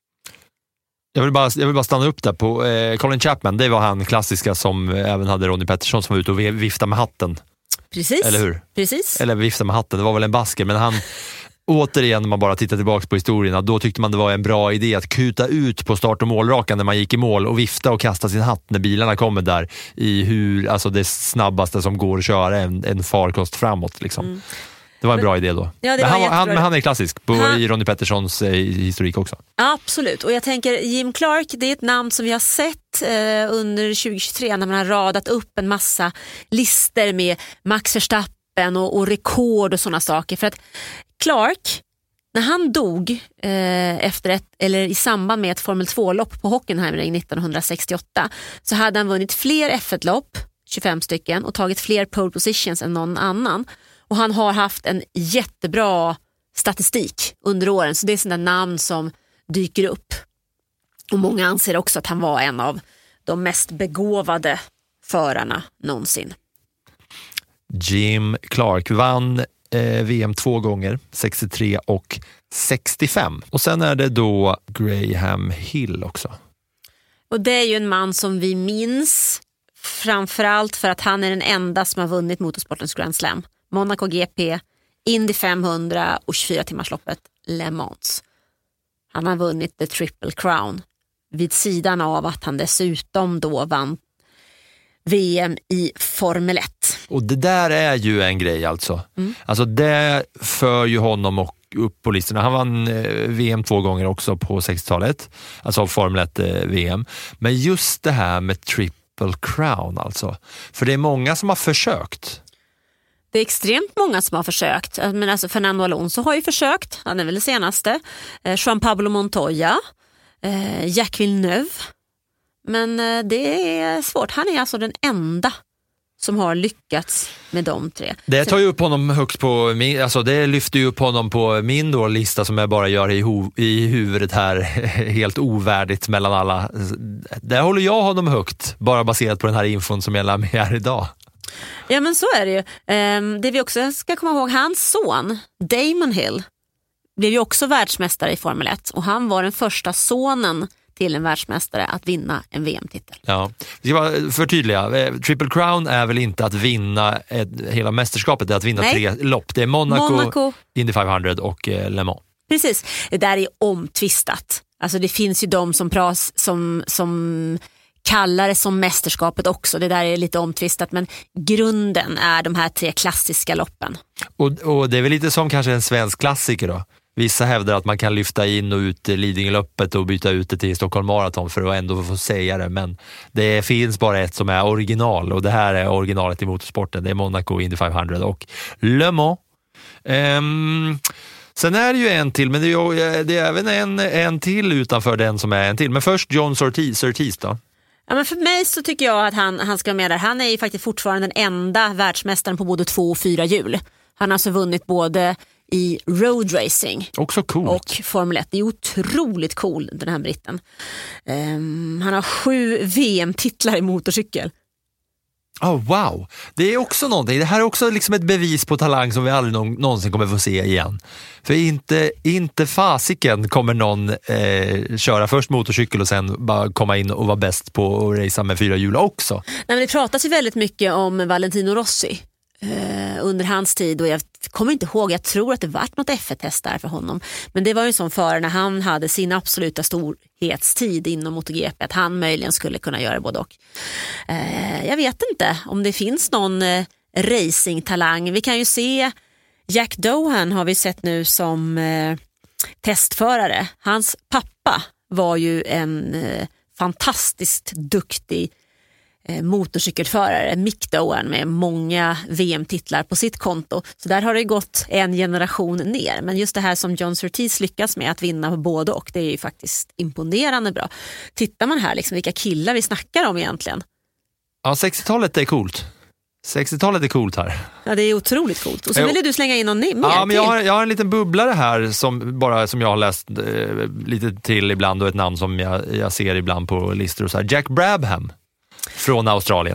Jag vill, bara, jag vill bara stanna upp där på eh, Colin Chapman. Det var han klassiska som även hade Ronnie Peterson som var ute och viftade med hatten. Precis. Eller hur? Precis. Eller viftade med hatten, det var väl en basker. Men han, återigen när man bara tittar tillbaka på historien, då tyckte man det var en bra idé att kuta ut på start- och målrakan när man gick i mål och vifta och kasta sin hatt när bilarna kommer där i hur, alltså det snabbaste som går att köra en, en farkost framåt liksom. Mm. Det var en bra idé då. Ja, men, han, han, men han är klassisk på han... i Ronnie Petersons eh, historik också. Absolut, och jag tänker Jim Clark, det är ett namn som vi har sett eh, under tjugo tjugotre när man har radat upp en massa lister med Max Verstappen och, och rekord och sådana saker. För att Clark, när han dog eh, efter ett, eller i samband med ett Formel två-lopp på Hockenheimring nittonhundrasextioåtta, så hade han vunnit fler F ett-lopp, tjugofem stycken, och tagit fler pole positions än någon annan. Och han har haft en jättebra statistik under åren. Så det är sådana namn som dyker upp. Och många anser också att han var en av de mest begåvade förarna någonsin. Jim Clark vann eh, V M två gånger, sextiotre och sextiofem. Och sen är det då Graham Hill också. Och det är ju en man som vi minns framförallt för att han är den enda som har vunnit motorsportens Grand Slam. Monaco G P, Indy femhundra och tjugofyra timmarsloppet Le Mans. Han har vunnit The Triple Crown vid sidan av att han dessutom då vann V M i Formel ett. Och det där är ju en grej alltså. Mm. Alltså det för ju honom och upp på listorna. Han vann V M två gånger också på sextiotalet. Alltså Formel ett V M. Men just det här med Triple Crown alltså. För det är många som har försökt. Det är extremt många som har försökt. Men alltså Fernando Alonso har ju försökt. Han är väl det senaste. Eh, Juan Pablo Montoya. Eh, Jacques Villeneuve. Men eh, det är svårt. Han är alltså den enda som har lyckats med de tre. Det tar ju upp honom högst på min, alltså det lyfter ju upp honom på min då lista som jag bara gör i, ho, i huvudet här helt ovärdigt mellan alla. Där håller jag honom högt bara baserat på den här infon som jag lär mig här idag. Ja, men så är det ju. Um, det vi också ska komma ihåg, hans son Damon Hill blev ju också världsmästare i Formel ett och han var den första sonen till en världsmästare att vinna en V M-titel. Ja, vi ska bara förtydliga. Triple Crown är väl inte att vinna ett, hela mästerskapet, det är att vinna Nej. tre lopp. Det är Monaco, Monaco. Indy femhundra och eh, Le Mans. Precis, det där är omtvistat. Alltså det finns ju de som pras, som, som kallar det som mästerskapet också. Det där är lite omtvistat, men grunden är de här tre klassiska loppen. Och, och det är väl lite som kanske en svensk klassiker då. Vissa hävdar att man kan lyfta in och ut Lidingöloppet och byta ut det till Stockholm Marathon för att ändå få säga det. Men det finns bara ett som är original och det här är originalet i motorsporten. Det är Monaco, Indy femhundra och Le Mans. Um, sen är det ju en till, men det är, ju, det är även en, en till utanför den som är en till. Men först John Surtees, Surtees då. Ja, men för mig så tycker jag att han, han ska vara med där. Han är ju faktiskt fortfarande den enda världsmästaren på både två och fyra hjul. Han har alltså vunnit både i road racing också coolt. Och Formel ett. Det är otroligt cool, den här britten. Um, han har sju V M-titlar i motorcykel. Oh, wow. Det är också någonting. Det här är också liksom ett bevis på talang som vi aldrig någonsin kommer få se igen. För inte, inte fasiken kommer någon eh, köra först motorcykel och sen bara komma in och vara bäst på att racea med fyra hjul också. Nej, men det pratas ju väldigt mycket om Valentino Rossi eh, under hans tid, och jag kommer inte ihåg, jag tror att det varit något F ett-test där för honom. Men det var ju som för när han hade sin absoluta storhetstid inom MotoGP att han möjligen skulle kunna göra både och. Eh, jag vet inte om det finns någon eh, racingtalang. Vi kan ju se Jack Doohan har vi sett nu som eh, testförare. Hans pappa var ju en eh, fantastiskt duktig eh, motorcykelförare, Mick Doohan, med många V M-titlar på sitt konto. Så där har det gått en generation ner. Men just det här som John Surtees lyckas med att vinna på både och, det är ju faktiskt imponerande bra. Tittar man här liksom vilka killar vi snackar om egentligen. Ja, sextiotalet är coolt. sextiotalet är coolt här. Ja, det är otroligt coolt. Och så vill du slänga in någon mer Ja, men jag till. har, jag har en liten bubblare här som, bara, som jag har läst eh, lite till ibland, och ett namn som jag, jag ser ibland på listor och så här. Jack Brabham från Australien.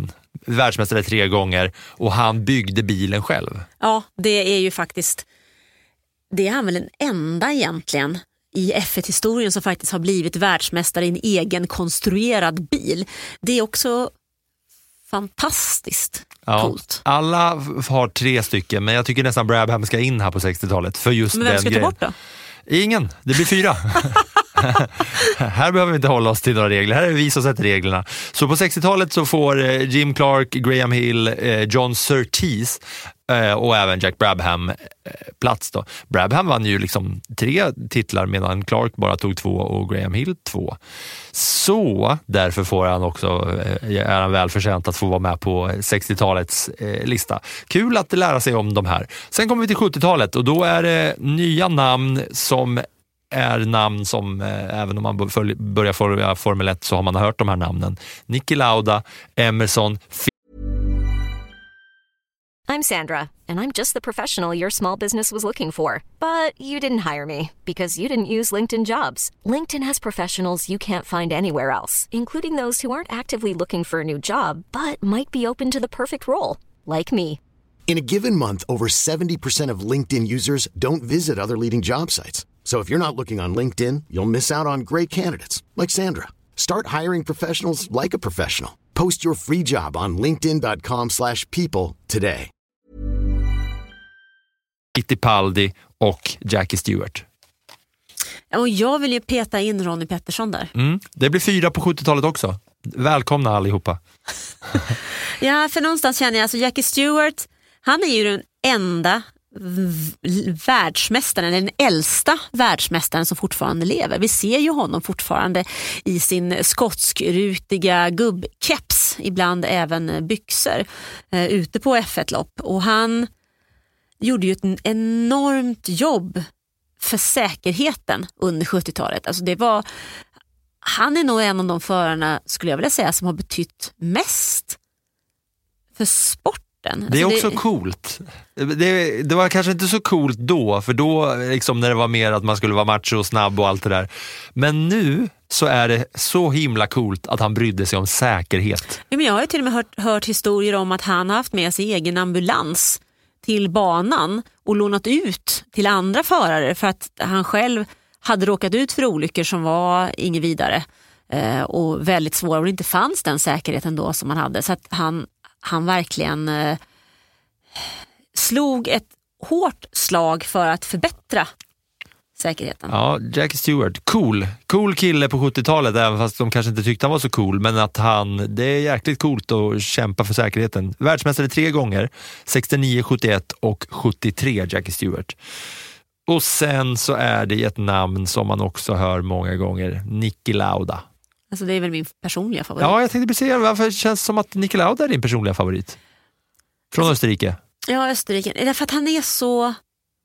världsmästare tre gånger och han byggde bilen själv. Ja, det är ju faktiskt, det är han väl den enda egentligen i F ett-historien som faktiskt har blivit världsmästare i en egen konstruerad bil. Det är också fantastiskt ja, coolt. Alla har tre stycken, men jag tycker nästan Brabham ska in här på sextiotalet för just men vem den ska ta grejen. bort då? Ingen, det blir fyra. Här behöver vi inte hålla oss till några regler. Här är vi som sätter reglerna. Så på sextiotalet så får Jim Clark, Graham Hill, John Surtees och även Jack Brabham plats då. Brabham vann ju liksom tre titlar medan Clark bara tog två och Graham Hill två. Så därför får han också, är han välförtjänt att få vara med på sextiotalets lista. Kul att lära sig om de här. Sen kommer vi till sjuttiotalet och då är det nya namn som är namn som, eh, även om man börjar följa Formel ett så har man hört de här namnen. Niki Lauda, Emerson. I'm Sandra, and I'm just the professional your small business was looking for. But you didn't hire me because you didn't use LinkedIn Jobs. LinkedIn has professionals you can't find anywhere else, including those who aren't actively looking for a new job, but might be open to the perfect role, like me. In a given month, over seventy percent of LinkedIn users don't visit other leading job sites. So if you're not looking on LinkedIn, you'll miss out on great candidates like Sandra. Start hiring professionals like a professional. Post your free job on linkedin dot com slash people today. Fittipaldi och Jackie Stewart. Och jag vill ju peta in Ronnie Peterson där. Mm, det blir fyra på sjuttiotalet också. Välkomna allihopa. Ja, för någonstans känner jag alltså Jackie Stewart, han är ju den enda världsmästaren, den äldsta världsmästaren som fortfarande lever. Vi ser ju honom fortfarande i sin skotskrutiga gubbkeps, ibland även byxor, eh, ute på F ett-lopp. Och han gjorde ju ett enormt jobb för säkerheten under sjuttiotalet. Alltså det var, han är nog en av de förarna, skulle jag vilja säga, som har betytt mest för sport. Det är alltså också det... coolt. Det, det var kanske inte så coolt då, för då liksom när det var mer att man skulle vara macho och snabb och allt det där. Men nu så är det så himla coolt att han brydde sig om säkerhet. Ja, men jag har ju till och med hört, hört historier om att han har haft med sig egen ambulans till banan och lånat ut till andra förare för att han själv hade råkat ut för olyckor som var inget vidare eh, och väldigt svåra, och det inte fanns den säkerheten då som han hade. Så att han Han verkligen eh, slog ett hårt slag för att förbättra säkerheten. Ja, Jackie Stewart, cool. Cool kille på sjuttiotalet, även fast de kanske inte tyckte han var så cool. Men att han, det är jäkligt coolt att kämpa för säkerheten. Världsmästare tre gånger, sextionio, sjuttioett och sjuttiotre, Jackie Stewart. Och sen så är det ett namn som man också hör många gånger, Niki Lauda. Alltså det är väl min personliga favorit. Ja, jag tänkte precis, varför känns det som att Niki Lauda är din personliga favorit? Från alltså, Österrike. Ja, Österrike. Därför att han är så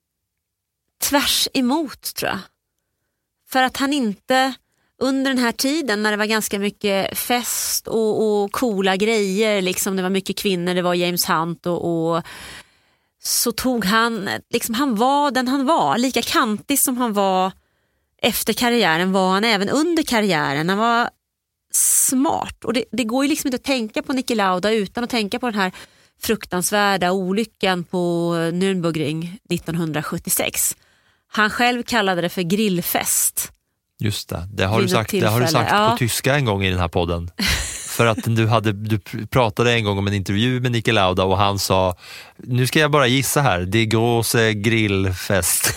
tvärs emot, tror jag. För att han inte, under den här tiden när det var ganska mycket fest och, och coola grejer, liksom det var mycket kvinnor, det var James Hunt och, och så tog han, liksom han var den han var, lika kantig som han var efter karriären var han även under karriären. Han var smart, och det, det går ju liksom inte att tänka på Niki Lauda utan att tänka på den här fruktansvärda olyckan på Nürburgring nittonhundrasjuttiosex. Han själv kallade det för grillfest. Just det, det har du sagt, det har du sagt ja. på tyska en gång i den här podden. För att du, hade, du pratade en gång om en intervju med Niki Lauda och han sa, nu ska jag bara gissa här, det är große grillfest.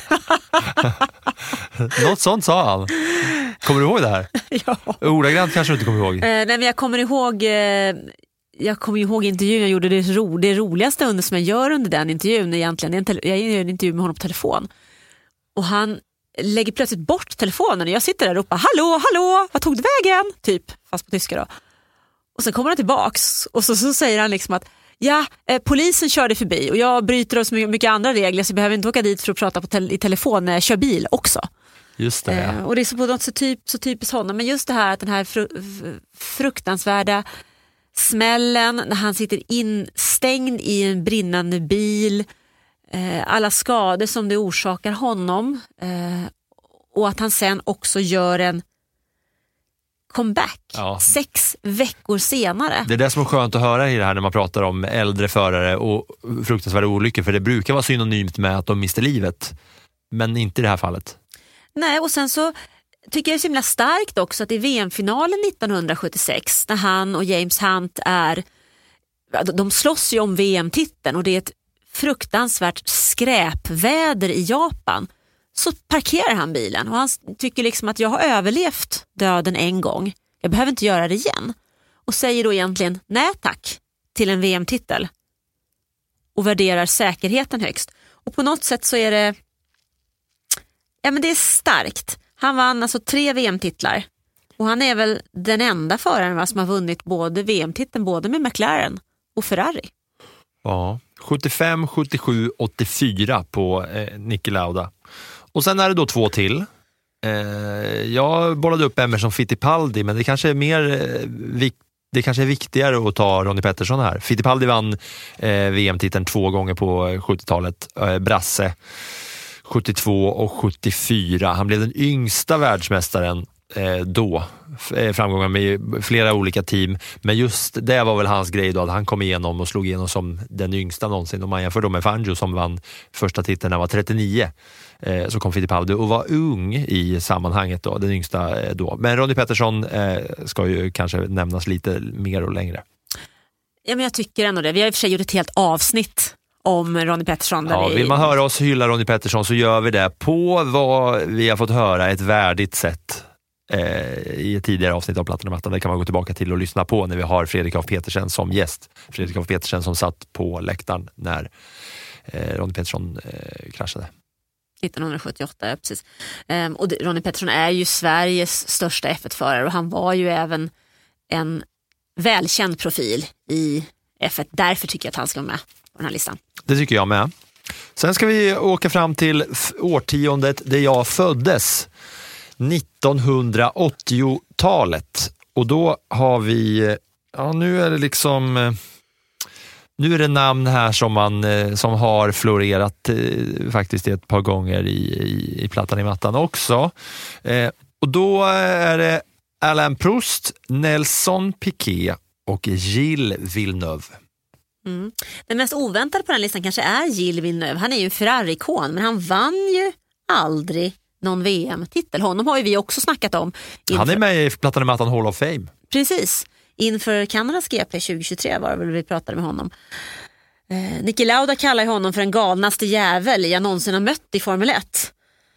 Något sånt sa han. Kommer du ihåg det här? Ja. Ordagrant kanske du inte kommer ihåg. Eh, nej, men jag kommer ihåg eh, jag kommer ihåg intervjun jag gjorde, det, ro, det roligaste under som jag gör under den intervjun egentligen. Jag gör en intervju med honom på telefon. Och han lägger plötsligt bort telefonen och jag sitter där och ropar, hallå, hallå, vad tog du vägen? Typ, fast på tyska då. Och sen kommer han tillbaks och så, så säger han liksom att ja, eh, polisen körde förbi och jag bryter av så mycket, mycket andra regler så jag behöver inte åka dit för att prata på te- i telefon när jag kör bil också. Just det, ja. eh, och det är så på något så, typ, så typiskt honom. Men just det här att den här fru- fruktansvärda smällen när han sitter instängd i en brinnande bil, eh, alla skador som det orsakar honom, eh, och att han sen också gör en comeback Ja. sex veckor senare. Det är det som är skönt att höra i det här när man pratar om äldre förare och fruktansvärda olyckor, för det brukar vara synonymt med att de mister livet, men inte i det här fallet. Nej, och sen så tycker jag det är så himla starkt också att i V M-finalen nittonhundrasjuttiosex när han och James Hunt är, de slåss ju om V M-titeln och det är ett fruktansvärt skräpväder i Japan, så parkerar han bilen och han tycker liksom att jag har överlevt döden en gång, jag behöver inte göra det igen, och säger då egentligen nej tack till en V M-titel och värderar säkerheten högst. Och på något sätt så är det ja men det är starkt. Han vann alltså tre V M-titlar och han är väl den enda föraren va, som har vunnit både V M-titeln både med McLaren och Ferrari. Ja, sjuttiofem, sjuttiosju, åttiofyra på eh, Niki Lauda. Och sen är det då två till. Eh, jag bollade upp Emerson Fittipaldi, men det kanske är mer eh, vik- det kanske är viktigare att ta Ronnie Peterson här. Fittipaldi vann eh, V M-titeln två gånger på sjuttiotalet. Eh, Brasse sjuttiotvå och sjuttiofyra. Han blev den yngsta världsmästaren eh, då. F- framgångar med flera olika team. Men just det var väl hans grej då, att han kom igenom och slog igenom som den yngsta någonsin. Om man jämför då med Fangio som vann första titeln när han var trettionio. Eh, så kom Fittipaldi och var ung i sammanhanget då, den yngsta eh, då. Men Ronnie Peterson eh, ska ju kanske nämnas lite mer och längre. Ja men jag tycker ändå det. Vi har i och för sig gjort ett helt avsnitt om Ronnie Peterson. Där Ja, vi... vill man höra oss hylla Ronnie Peterson så gör vi det på vad vi har fått höra ett värdigt sätt eh, i ett tidigare avsnitt av Plattan och mattan. Det kan man gå tillbaka till och lyssna på när vi har Fredrik af Petersen som gäst. Fredrik af Petersen som satt på läktaren när eh, Ronnie Peterson eh, kraschade. nittonhundrasjuttioåtta, ja, precis. Um, och det, Ronnie Peterson är ju Sveriges största F ett-förare och han var ju även en välkänd profil i F ett. Därför tycker jag att han ska vara med på den här listan. Det tycker jag med. Sen ska vi åka fram till årtiondet där jag föddes, nittonhundraåttiotalet. Och då har vi, ja nu är det liksom, nu är det namn här som man som har florerat eh, faktiskt ett par gånger i, i, i Plattan i mattan också. Eh, och då är det Alain Prost, Nelson Piquet och Gilles Villeneuve. Mm. Den mest oväntade på den listan kanske är Gilles Villeneuve. Han är ju en Ferrari-ikon, men han vann ju aldrig någon V M-titel. Honom har ju vi också snackat om. Inför... Han är med i Plattan i mattan Hall of Fame. Precis. Inför Kanadas G P tjugohundratjugotre var det väl vi pratade med honom. Eh, Niki Lauda kallar ju honom för den galnaste jävel jag någonsin har mött i Formel ett.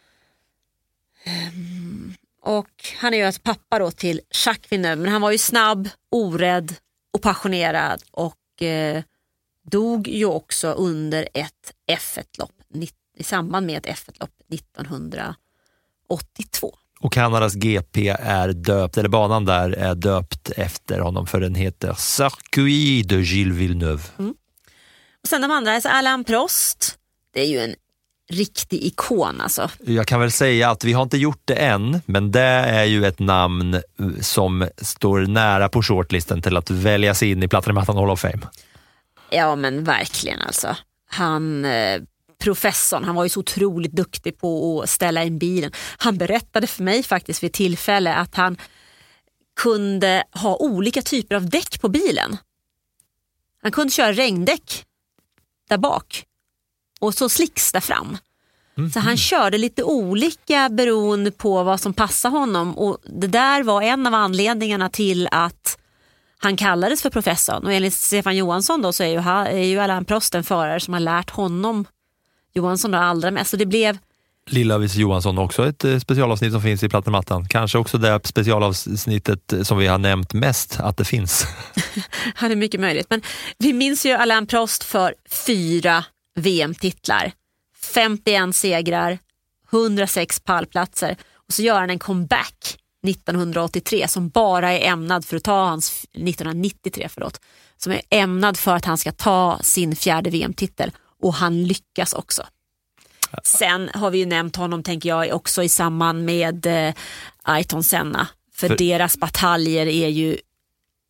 Eh, och han är ju alltså pappa då till Jacques Villeneuve, men han var ju snabb, orädd och passionerad och eh, dog ju också under ett F ett-lopp i samband med ett F ett-lopp nittonhundraåttiotvå. Och Kanadas G P är döpt, eller banan där är döpt efter honom, för den heter Circuit de Gilles Villeneuve. Mm. Och sen de andra, alltså Alain Prost, det är ju en riktig ikon alltså. Jag kan väl säga att vi har inte gjort det än, men det är ju ett namn som står nära på shortlisten till att väljas in i Plattan i mattan Hall of Fame. Ja men verkligen alltså. Han... Eh, professorn, han var ju så otroligt duktig på att ställa in bilen. Han berättade för mig faktiskt vid tillfälle att han kunde ha olika typer av däck på bilen. Han kunde köra regndäck där bak och så slicks där fram. Mm-hmm. Så han körde lite olika beroende på vad som passade honom, och det där var en av anledningarna till att han kallades för professorn. Och enligt Stefan Johansson då så är ju, är ju Alain Prost en förare som har lärt honom Johansson då allra mest. Så det blev... Lilla Vice Johansson också ett specialavsnitt som finns i Plattan i mattan. Kanske också det specialavsnittet som vi har nämnt mest att det finns. Ja, det är mycket möjligt. Men vi minns ju Alain Prost för fyra V M-titlar. femtioen segrar, hundrasex pallplatser. Och så gör han en comeback nittonhundraåttiotre som bara är ämnad för att ta hans... nittonhundranittiotre, förlåt. Som är ämnad för att han ska ta sin fjärde V M-titel. Och han lyckas också. Sen har vi ju nämnt honom, tänker jag, också i samband med eh, Ayrton Senna. För, för deras bataljer är ju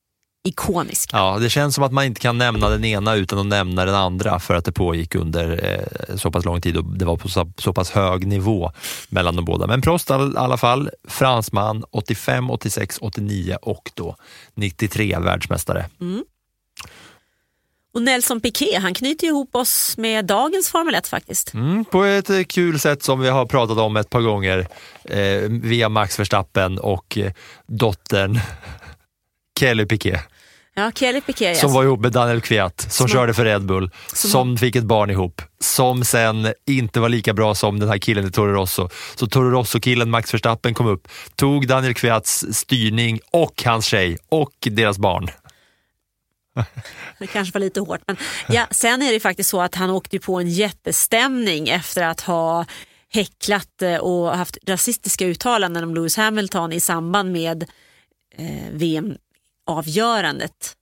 ikonisk. Ja, det känns som att man inte kan nämna den ena utan att nämna den andra för att det pågick under eh, så pass lång tid och det var på så, så pass hög nivå mellan de båda. Men Prost i alla fall, fransman, åttiofem, åttiosex, åttionio och då nittiotre världsmästare. Mm. Och Nelson Piquet, han knyter ihop oss med dagens Formel ett faktiskt. Mm, på ett kul sätt som vi har pratat om ett par gånger eh, via Max Verstappen och eh, dottern Kelly Piquet. Ja, Kelly Piquet. Som var ihop med Daniel Kvyat, som, som körde för Red Bull, som, som fick ett barn ihop, som sen inte var lika bra som den här killen i Toro Rosso. Så Toro Rosso-killen Max Verstappen kom upp, tog Daniel Kvyats styrning och hans tjej och deras barn. Det kanske var lite hårt, men ja, sen är det faktiskt så att han åkte på en jättestämning efter att ha häcklat och haft rasistiska uttalanden om Lewis Hamilton i samband med eh, V M-avgörandet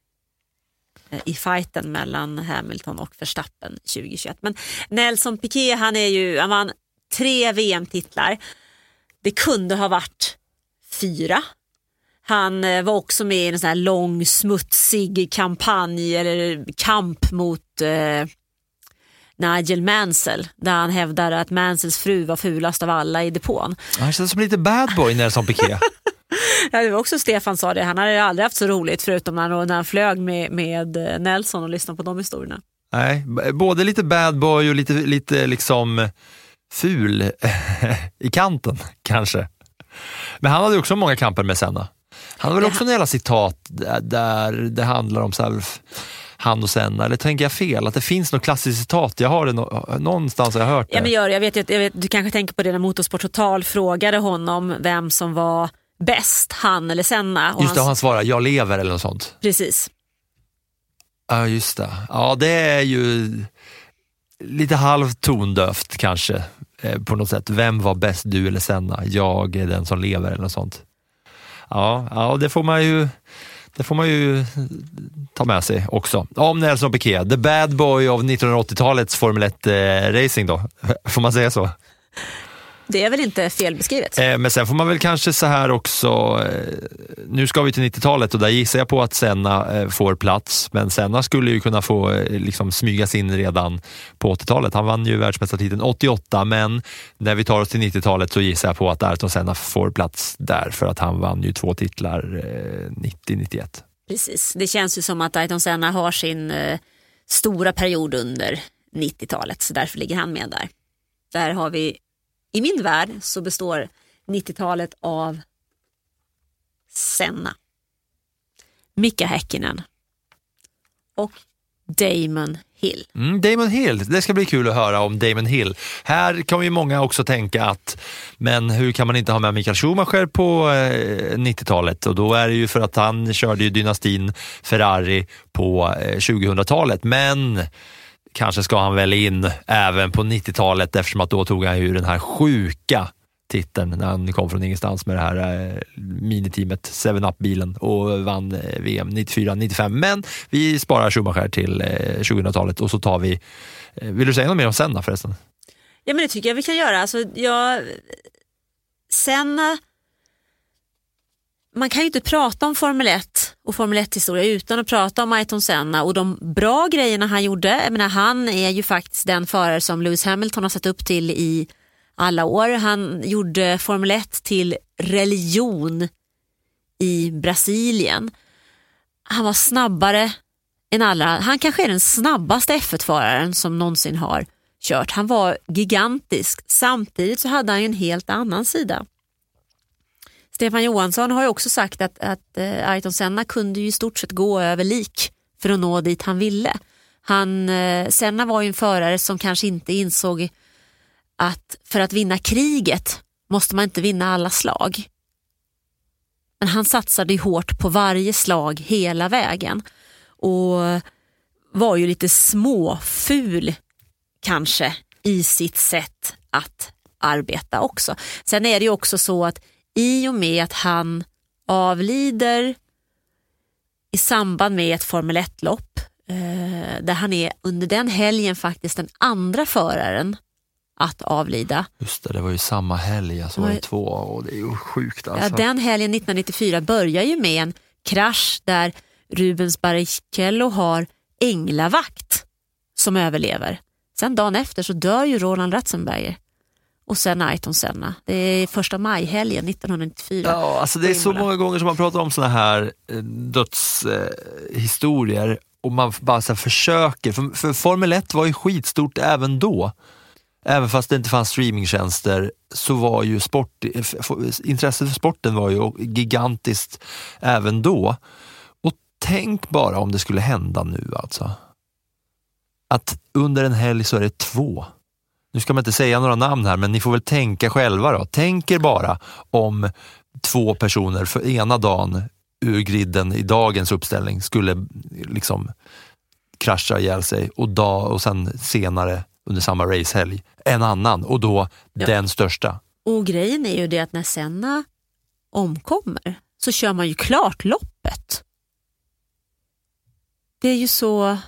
eh, i fighten mellan Hamilton och Verstappen tjugohundratjugoett. Men Nelson Piquet, han är ju, han vann tre V M-titlar. Det kunde ha varit fyra. Han var också med i en sån här lång, smutsig kampanj eller kamp mot eh, Nigel Mansell, där han hävdade att Mansells fru var fulast av alla i depån. Han känns som lite bad boy Nelson Piquet. Ja, det var också Stefan sa det. Han hade aldrig haft så roligt förutom när han flög med, med Nelson och lyssnade på de historierna. Nej, både lite bad boy och lite, lite liksom ful i kanten kanske. Men han hade också många kamper med Senna. Han har väl också en jävla citat där det handlar om så här, han och Senna, eller tänker jag fel? Att det finns något klassiskt citat, jag har det no- någonstans har jag hört det. Ja, men gör, jag vet, jag vet, du kanske tänker på det när Motorsport Total frågade honom vem som var bäst, han eller Senna. Och just det, han, han svarar, jag lever eller något sånt. Precis. Ja, just det. Ja, det är ju lite halvt tondöft kanske eh, på något sätt. Vem var bäst, du eller Senna? Jag är den som lever eller något sånt. Ja, ja, det får man ju det får man ju ta med sig också. Om Nelson Piquet, the bad boy av nittonhundraåttiotalets Formel ett-racing då. Får man säga så? Det är väl inte felbeskrivet. Eh, men sen får man väl kanske så här också, eh, nu ska vi till nittiotalet och där gissar jag på att Senna eh, får plats. Men Senna skulle ju kunna få eh, liksom smygas in redan på åttiotalet. Han vann ju världsmästartiteln åttioåtta, men när vi tar oss till nittiotalet så gissar jag på att Ayrton Senna får plats där för att han vann ju två titlar eh, nittio nittioett. Precis, det känns ju som att Ayrton Senna har sin eh, stora period under nittiotalet, så därför ligger han med där. Där har vi, i min värld så består nittiotalet av Senna, Mika Häkkinen och Damon Hill. Mm, Damon Hill, det ska bli kul att höra om Damon Hill. Här kan ju många också tänka att, men hur kan man inte ha med Michael Schumacher på eh, nittiotalet? Och då är det ju för att han körde ju dynastin Ferrari på eh, tjugohundratalet, men kanske ska han väl in även på nittiotalet eftersom att då tog han ju den här sjuka titeln när han kom från ingenstans med det här eh, miniteamet seven up-bilen och vann eh, V M nittiofyra nittiofem. Men vi sparar Schumacher till eh, tjugohundratalet och så tar vi, eh, vill du säga något mer om Senna förresten? Ja, men det tycker jag vi kan göra. Alltså, jag, Senna, man kan ju inte prata om Formel ett och Formel ett-historia utan att prata om Ayrton Senna och de bra grejerna han gjorde. Jag menar, han är ju faktiskt den förare som Lewis Hamilton har satt upp till i alla år. Han gjorde Formel ett till religion i Brasilien. Han var snabbare än alla. Han kanske är den snabbaste F ett-föraren som någonsin har kört. Han var gigantisk. Samtidigt så hade han ju en helt annan sida. Stefan Johansson har ju också sagt att, att eh, Ayrton Senna kunde ju i stort sett gå över lik för att nå dit han ville. Han, eh, Senna var ju en förare som kanske inte insåg att för att vinna kriget måste man inte vinna alla slag. Men han satsade ju hårt på varje slag hela vägen och var ju lite småful kanske i sitt sätt att arbeta också. Sen är det ju också så att i och med att han avlider i samband med ett Formel ett-lopp eh, där han är under den helgen faktiskt den andra föraren att avlida. Just det, det var ju samma helg, alltså var det två och det är ju sjukt alltså. Ja, den helgen nittonhundranittiofyra börjar ju med en krasch där Rubens Barrichello har änglavakt som överlever. Sen dagen efter så dör ju Roland Ratzenberger. Och sen Ayrton Senna. Det är första majhelgen nittonhundranittiofyra. Ja, alltså det är så många gånger som man pratar om såna här dödshistorier eh, och man bara så här försöker. För, för Formel ett var ju skitstort även då. Även fast det inte fanns streamingtjänster så var ju sport, intresset för sporten var ju gigantiskt även då. Och tänk bara om det skulle hända nu alltså. Att under en helg så är det två. Nu ska man inte säga några namn här, men ni får väl tänka själva då. Tänk er bara om två personer för ena dagen ur griden i dagens uppställning skulle liksom krascha ihjäl sig och, dag, och sen senare under samma racehelg en annan och då ja. Den största. Och grejen är ju det att när Senna omkommer så kör man ju klart loppet. Det är ju så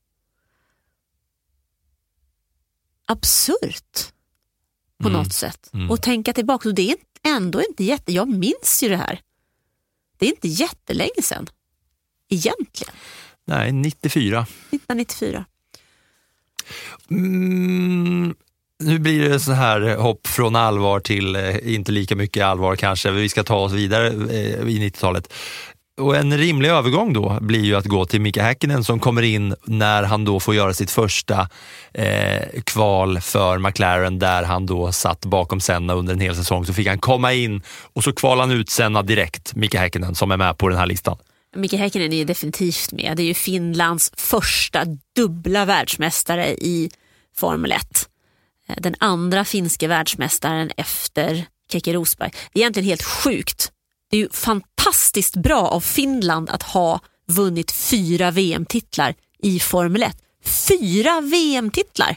absurt på mm. något sätt. Mm. Och tänka tillbaka, och det är ändå inte jätte... Jag minns ju det här. Det är inte jättelänge sedan. Egentligen. Nej, nittiofyra. nittonhundranittiofyra. Mm, nu blir det så här hopp från allvar till eh, inte lika mycket allvar kanske. Vi ska ta oss vidare eh, i nittiotalet. Och en rimlig övergång då blir ju att gå till Mika Häkkinen som kommer in när han då får göra sitt första eh, kval för McLaren där han då satt bakom Senna under en hel säsong. Så fick han komma in och så kvalade han ut Senna direkt, Mika Häkkinen som är med på den här listan. Mika Häkkinen är definitivt med. Det är ju Finlands första dubbla världsmästare i Formel ett. Den andra finska världsmästaren efter Keke Rosberg. Det är egentligen helt sjukt. Det är ju fantastiskt bra av Finland att ha vunnit fyra V M-titlar i Formel ett. Fyra V M-titlar!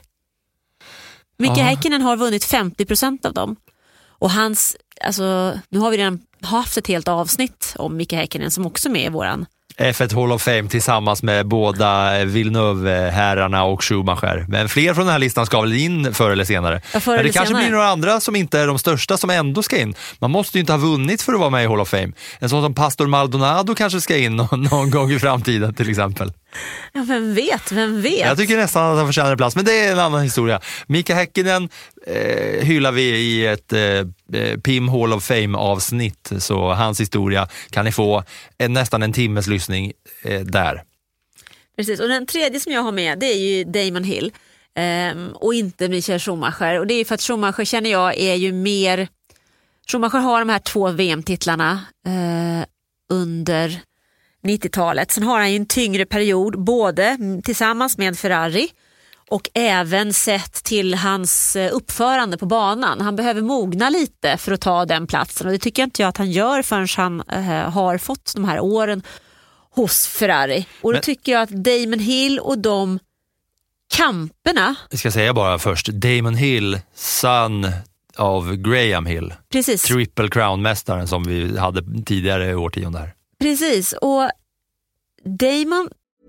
Mika ja. Häkkinen har vunnit femtio procent av dem. Och hans, alltså, nu har vi redan haft ett helt avsnitt om Mika Häkkinen som också är med i våran F ett Hall of Fame tillsammans med båda Villeneuve-herrarna och Schumacher. Men fler från den här listan ska väl in förr eller senare. Ja, för Men det kanske senare. blir några andra som inte är de största som ändå ska in. Man måste ju inte ha vunnit för att vara med i Hall of Fame. En sån som Pastor Maldonado kanske ska in någon, någon gång i framtiden till exempel. Ja, vem vet, vem vet? Jag tycker nästan att han förtjänar plats, men det är en annan historia. Mika Häkkinen eh, hyllar vi i ett eh, P I M Hall of Fame-avsnitt, så hans historia kan ni få en, nästan en timmes lyssning eh, där. Precis, och den tredje som jag har med, det är ju Damon Hill eh, och inte Michael Schumacher. Och det är ju för att Schumacher, känner jag, är ju mer... Schumacher har de här två V M-titlarna eh, under nittiotalet. Sen har han ju en tyngre period både tillsammans med Ferrari och även sett till hans uppförande på banan. Han behöver mogna lite för att ta den platsen och det tycker jag inte jag att han gör förrän han äh, har fått de här åren hos Ferrari. Och då Men... tycker jag att Damon Hill och de kamperna... Jag ska säga bara först, Damon Hill, son av Graham Hill. Precis. Triple Crown-mästaren som vi hade tidigare i årtionden där. Precis, och Damon...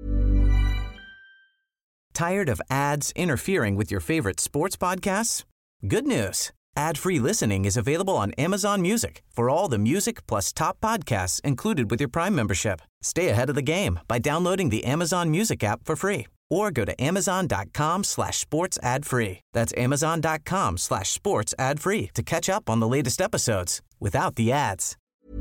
Tired of ads interfering with your favorite sports podcasts? Good news. Ad-free listening is available on Amazon Music for all the music plus top podcasts included with your Prime membership. Stay ahead of the game by downloading the Amazon Music app for free or go to amazon.com slash sports ad free. That's amazon.com slash sports ad free to catch up on the latest episodes without the ads.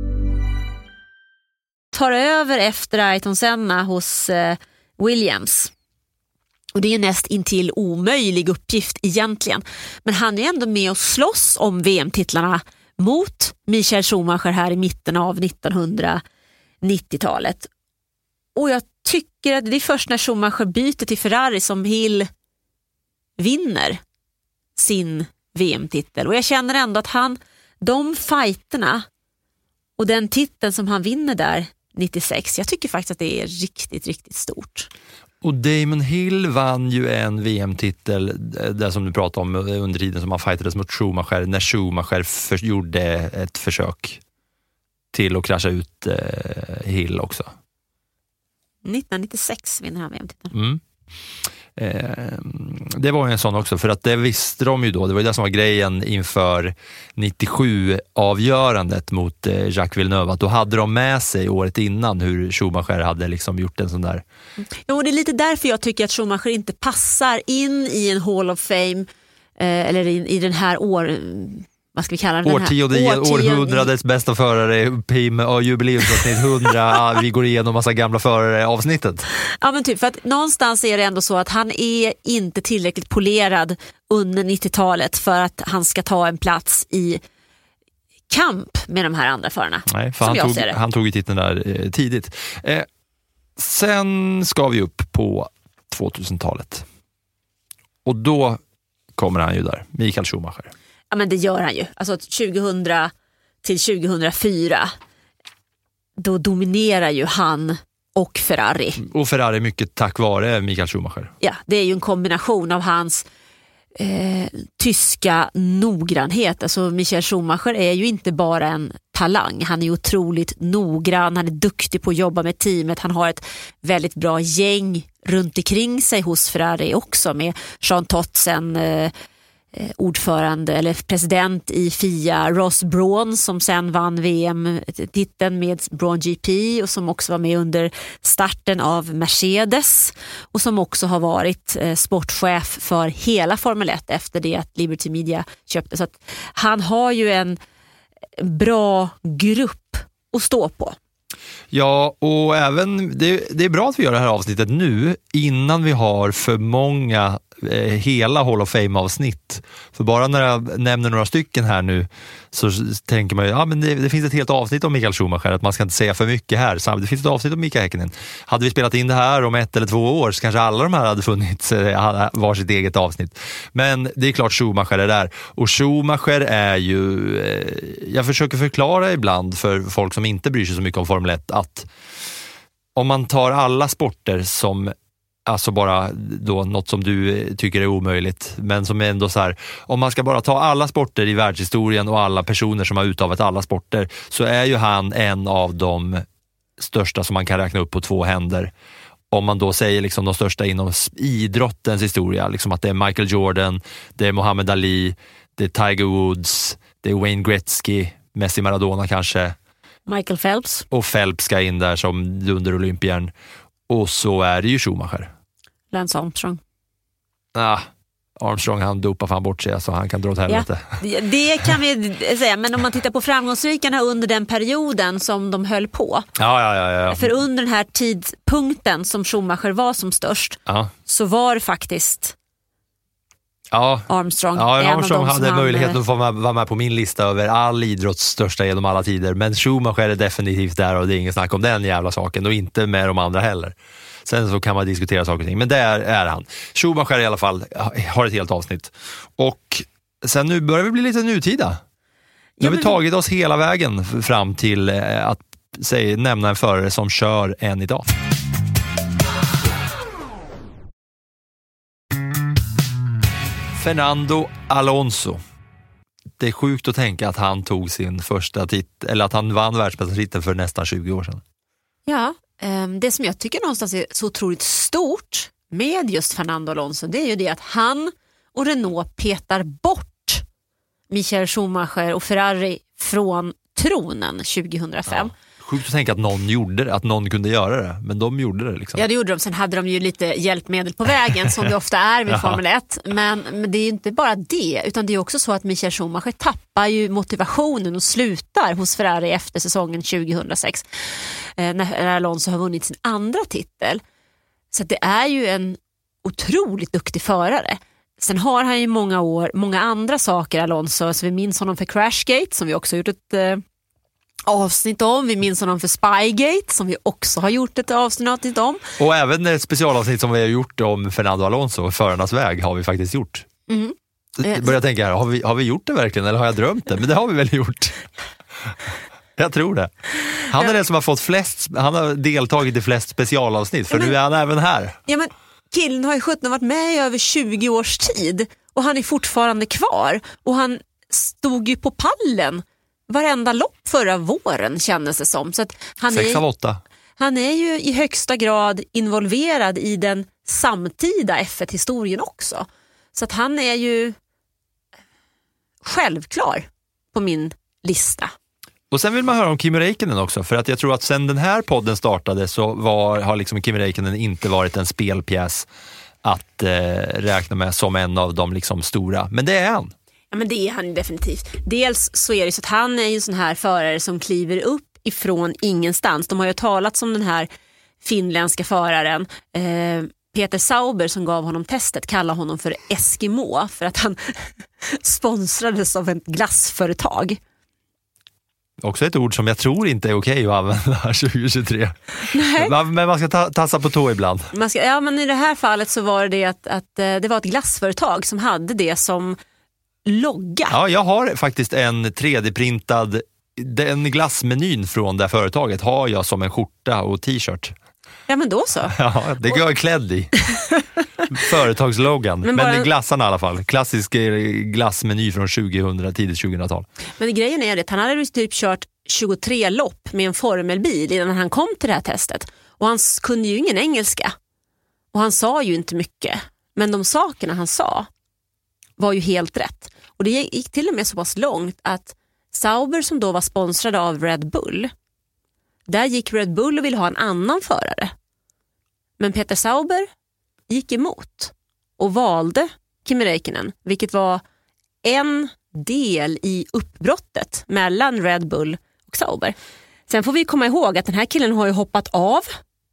Tar över efter Ayrton Senna hos eh, Williams. Och det är näst intill omöjlig uppgift egentligen. Men han är ändå med och slåss om V M-titlarna mot Michael Schumacher här i mitten av nittonhundranittiotalet. Och jag tycker att det är först när Schumacher byter till Ferrari som Hill vinner sin V M-titel. Och jag känner ändå att han, de fighterna och den titeln som han vinner där nittiosex, jag tycker faktiskt att det är riktigt, riktigt stort. Och Damon Hill vann ju en V M-titel där som du pratade om under tiden som han fightades mot Schumacher, när Schumacher för, gjorde ett försök till att krascha ut eh, Hill också. nittonhundranittiosex vinner han V M-titeln. Mm. Eh, Det var ju en sån också, för att det visste de ju då. Det var ju det som var grejen inför nittiosju-avgörandet mot eh, Jacques Villeneuve. Att då hade de med sig året innan hur Schumacher hade liksom gjort en sån där... Ja, och det är lite därför jag tycker att Schumacher inte passar in i en Hall of Fame eh, eller i, i den här år... Vad ska vi kalla den Årtionde, här? Århundradets bästa förare, P I M och jubileumsavsnitt hundra. Vi går igenom massa gamla förare avsnittet. Ja, men typ, för att någonstans är det ändå så att han är inte tillräckligt polerad under nittiotalet för att han ska ta en plats i kamp med de här andra förarna. Nej, för som han, jag tog, ser det. han tog ju titeln där eh, tidigt. Eh, sen ska vi upp på tvåtusentalet. Och då kommer han ju där, Michael Schumacher. Ja, men det gör han ju. Alltså tjugohundra till tjugohundrafyra då dominerar ju han och Ferrari. Och Ferrari mycket tack vare Michael Schumacher. Ja, det är ju en kombination av hans eh, tyska noggrannhet. Alltså Michael Schumacher är ju inte bara en talang. Han är ju otroligt noggrann, han är duktig på att jobba med teamet. Han har ett väldigt bra gäng runt omkring sig hos Ferrari också, med Jean Totsen, eh, ordförande eller president i F I A, Ross Brawn som sen vann V M-titeln med Brawn G P och som också var med under starten av Mercedes och som också har varit eh, sportchef för hela Formel ett efter det att Liberty Media köpte. Så att han har ju en bra grupp att stå på. Ja, och även det, det är bra att vi gör det här avsnittet nu innan vi har för många eh, hela Hall of Fame-avsnitt. För bara när jag nämner några stycken här nu så tänker man ju, ja men det, det finns ett helt avsnitt om Michael Schumacher, att man ska inte säga för mycket här. Det finns ett avsnitt om Mika Häkkinen. Hade vi spelat in det här om ett eller två år så kanske alla de här hade funnits eh, var sitt eget avsnitt. Men det är klart Schumacher är där. Och Schumacher är ju, eh, jag försöker förklara ibland för folk som inte bryr sig så mycket om Formel ett att om man tar alla sporter som, alltså bara då något som du tycker är omöjligt, men som är ändå så här, om man ska bara ta alla sporter i världshistorien och alla personer som har utövat alla sporter, så är ju han en av de största som man kan räkna upp på två händer. Om man då säger liksom de största inom idrottens historia, liksom att det är Michael Jordan, det är Muhammad Ali, det är Tiger Woods, det är Wayne Gretzky, Messi, Maradona kanske. Michael Phelps. Och Phelps ska in där som under olympiern. Och så är det ju Schumacher. Lance Armstrong. Ah, Armstrong han dopar fan bort sig så han kan dra åt helvete. Ja, det kan vi säga. Men om man tittar på framgångsrikarna under den perioden som de höll på. Ja, ja, ja, ja. För under den här tidpunkten som Schumacher var som störst ja. så var det faktiskt ja. Armstrong. Ja, Armstrong hade möjligheten att få vara med på min lista över all idrotts största genom alla tider. Men Schumacher är definitivt där och det är ingen snack om den jävla saken. Och inte med de andra heller. Sen så kan man diskutera saker och ting. Men där är han. Schumacher i alla fall har ett helt avsnitt. Och sen nu börjar vi bli lite nutida. Nu ja, har vi tagit oss hela vägen fram till att säg, nämna en förare som kör än idag. Fernando Alonso. Det är sjukt att tänka att han tog sin första titel, eller att han vann världsmästartiteln för nästan tjugo år sedan. Ja, det som jag tycker någonstans är så otroligt stort med just Fernando Alonso, det är ju det att han och Renault petar bort Michael Schumacher och Ferrari från tronen tjugohundrafem. Ja. Sjukt att tänka att någon gjorde det, att någon kunde göra det, men de gjorde det liksom. Ja, det gjorde de. Sen hade de ju lite hjälpmedel på vägen som det ofta är med Formel ett. Men, men det är ju inte bara det, utan det är också så att Michael Schumacher tappar ju motivationen och slutar hos Ferrari efter säsongen tjugohundrasex eh, när Alonso har vunnit sin andra titel. Så det är ju en otroligt duktig förare. Sen har han ju många år, många andra saker Alonso, så vi minns honom för Crashgate som vi också gjort ett eh, avsnitt om. Vi minns honom för Spygate som vi också har gjort ett avsnitt om. Och även ett specialavsnitt som vi har gjort om Fernando Alonso, Förarnas väg, har vi faktiskt gjort. Mm. Jag börjar tänka här, har vi, har vi gjort det verkligen eller har jag drömt det? Men det har vi väl gjort. Jag tror det. Han är den som har fått flest, han har deltagit i flest specialavsnitt för ja, men, nu är han även här. Ja men killen har ju sjutton varit med i över tjugo års tid och han är fortfarande kvar och han stod ju på pallen varenda lopp förra våren kändes det som. Så att han, Sex av är, åtta. han är ju i högsta grad involverad i den samtida F ett-historien också. Så att han är ju självklar på min lista. Och sen vill man höra om Kimi Räikkönen också, för att jag tror att sen den här podden startade så var, har liksom Kimi Räikkönen inte varit en spelpjäs att eh, räkna med som en av de liksom stora. Men det är han. Ja, men det är han definitivt. Dels så är det så att han är en sån här förare som kliver upp ifrån ingenstans. De har ju talat om den här finländska föraren eh, Peter Sauber som gav honom testet, kallar honom för Eskimo för att han sponsrades av ett glassföretag. Också ett ord som jag tror inte är okej att använda tjugohundratjugotre. Nej. Men man ska ta, tassa på tå ibland. Man ska, ja, men i det här fallet så var det att, att det var ett glassföretag som hade det som logga. Ja, jag har faktiskt en tre D-printad, den glassmenyn från det företaget har jag som en skjorta och t-shirt. Ja, men då så. Ja, det går jag klädd i. Företagsloggan. Men, bara... men glassarna i alla fall. Klassisk glassmeny från tjugohundra, tidigt tjugohundratal. Men grejen är det, han hade typ kört tjugotre lopp med en formelbil innan han kom till det här testet. Och han kunde ju ingen engelska. Och han sa ju inte mycket. Men de sakerna han sa var ju helt rätt. Och det gick till och med så pass långt att Sauber, som då var sponsrad av Red Bull, där gick Red Bull och ville ha en annan förare. Men Peter Sauber gick emot och valde Kimi Räikkönen, vilket var en del i uppbrottet mellan Red Bull och Sauber. Sen får vi komma ihåg att den här killen har ju hoppat av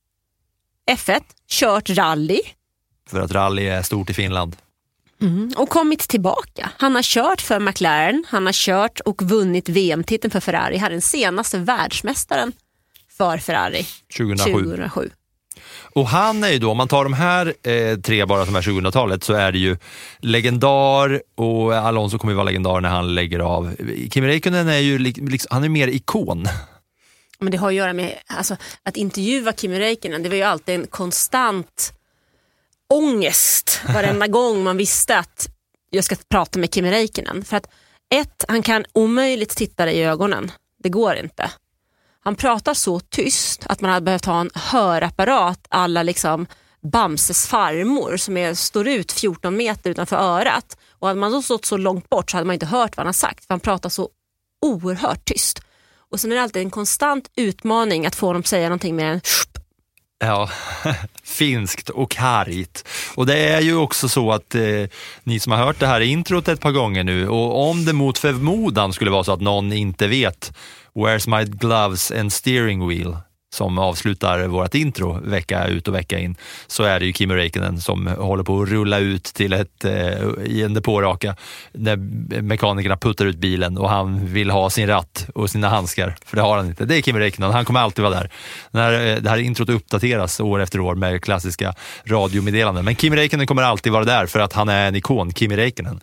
F ett, kört rally. För att rally är stort i Finland. Mm, och kommit tillbaka. Han har kört för McLaren, han har kört och vunnit V M-titeln för Ferrari. Han är den senaste världsmästaren för Ferrari tjugohundrasju. tjugohundrasju. Och han är ju då, om man tar de här eh, tre bara som är tjugohundratalet, så är det ju legendar, och Alonso kommer ju vara legendar när han lägger av. Kimi Räikkönen är ju liksom, han är mer ikon. Men det har att göra med, alltså, att intervjua Kimi Räikkönen, det var ju alltid en konstant ångest varenda gång man visste att jag ska prata med Kimi Räikkönen. För att ett, han kan omöjligt titta dig i ögonen. Det går inte. Han pratar så tyst att man hade behövt ha en hörapparat alla liksom Bamses farmor som är, står ut fjorton meter utanför örat. Och hade man då stått så långt bort så hade man inte hört vad han har sagt. För han pratar så oerhört tyst. Och sen är det alltid en konstant utmaning att få honom säga någonting med en... Ja, finskt och kargt. Och det är ju också så att eh, ni som har hört det här introt ett par gånger nu, och om det mot förmodan skulle vara så att någon inte vet Where's my gloves and steering wheel, som avslutar vårt intro vecka ut och vecka in, så är det ju Kimi Räikkönen som håller på att rulla ut till ett eh, i en depåraka när mekanikerna puttar ut bilen och han vill ha sin ratt och sina handskar, för det har han inte. Det är Kimi Räikkönen, han kommer alltid vara där. När det här introt uppdateras år efter år med klassiska radiomeddelanden. Men Kimi Räikkönen kommer alltid vara där för att han är en ikon, Kimi Räikkönen.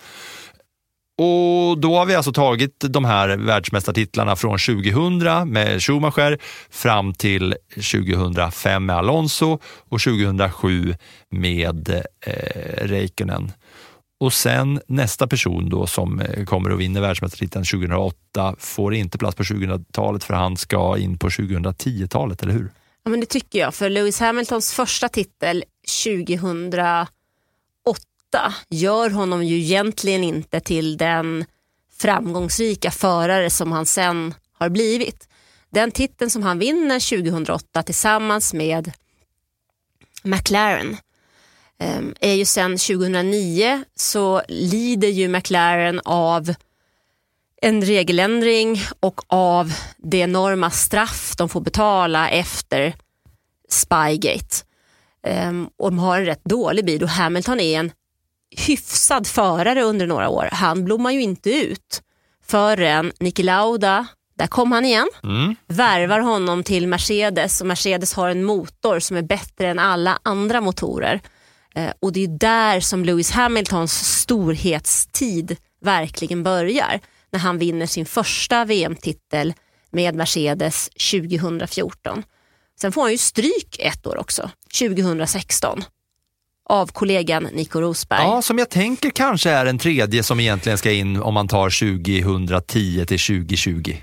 Och då har vi alltså tagit de här världsmästartitlarna från tjugohundra med Schumacher fram till tjugohundrafem med Alonso och tjugohundrasju med eh, Räikkönen. Och sen nästa person då som kommer att vinna världsmästartiteln tjugohundraåtta får inte plats på tjugohundratalet, för han ska in på tjugohundratiotalet, eller hur? Ja, men det tycker jag. För Lewis Hamiltons första titel tjugohundraåtta gör honom ju egentligen inte till den framgångsrika förare som han sen har blivit. Den titeln som han vinner tjugohundraåtta tillsammans med McLaren är ju sen tjugohundranio, så lider ju McLaren av en regeländring och av det enorma straff de får betala efter Spygate. Och de har en rätt dålig bil, och Hamilton är en hyfsad förare under några år. Han blommar ju inte ut förrän Niki Lauda, där kom han igen, mm. värvar honom till Mercedes, och Mercedes har en motor som är bättre än alla andra motorer. Eh, och det är där som Lewis Hamiltons storhetstid verkligen börjar, när han vinner sin första V M-titel med Mercedes tjugohundrafjorton. Sen får han ju stryk ett år också, tjugohundrasexton, av kollegan Nico Rosberg. Ja, som jag tänker kanske är en tredje som egentligen ska in om man tar tjugohundratio till tjugotjugo.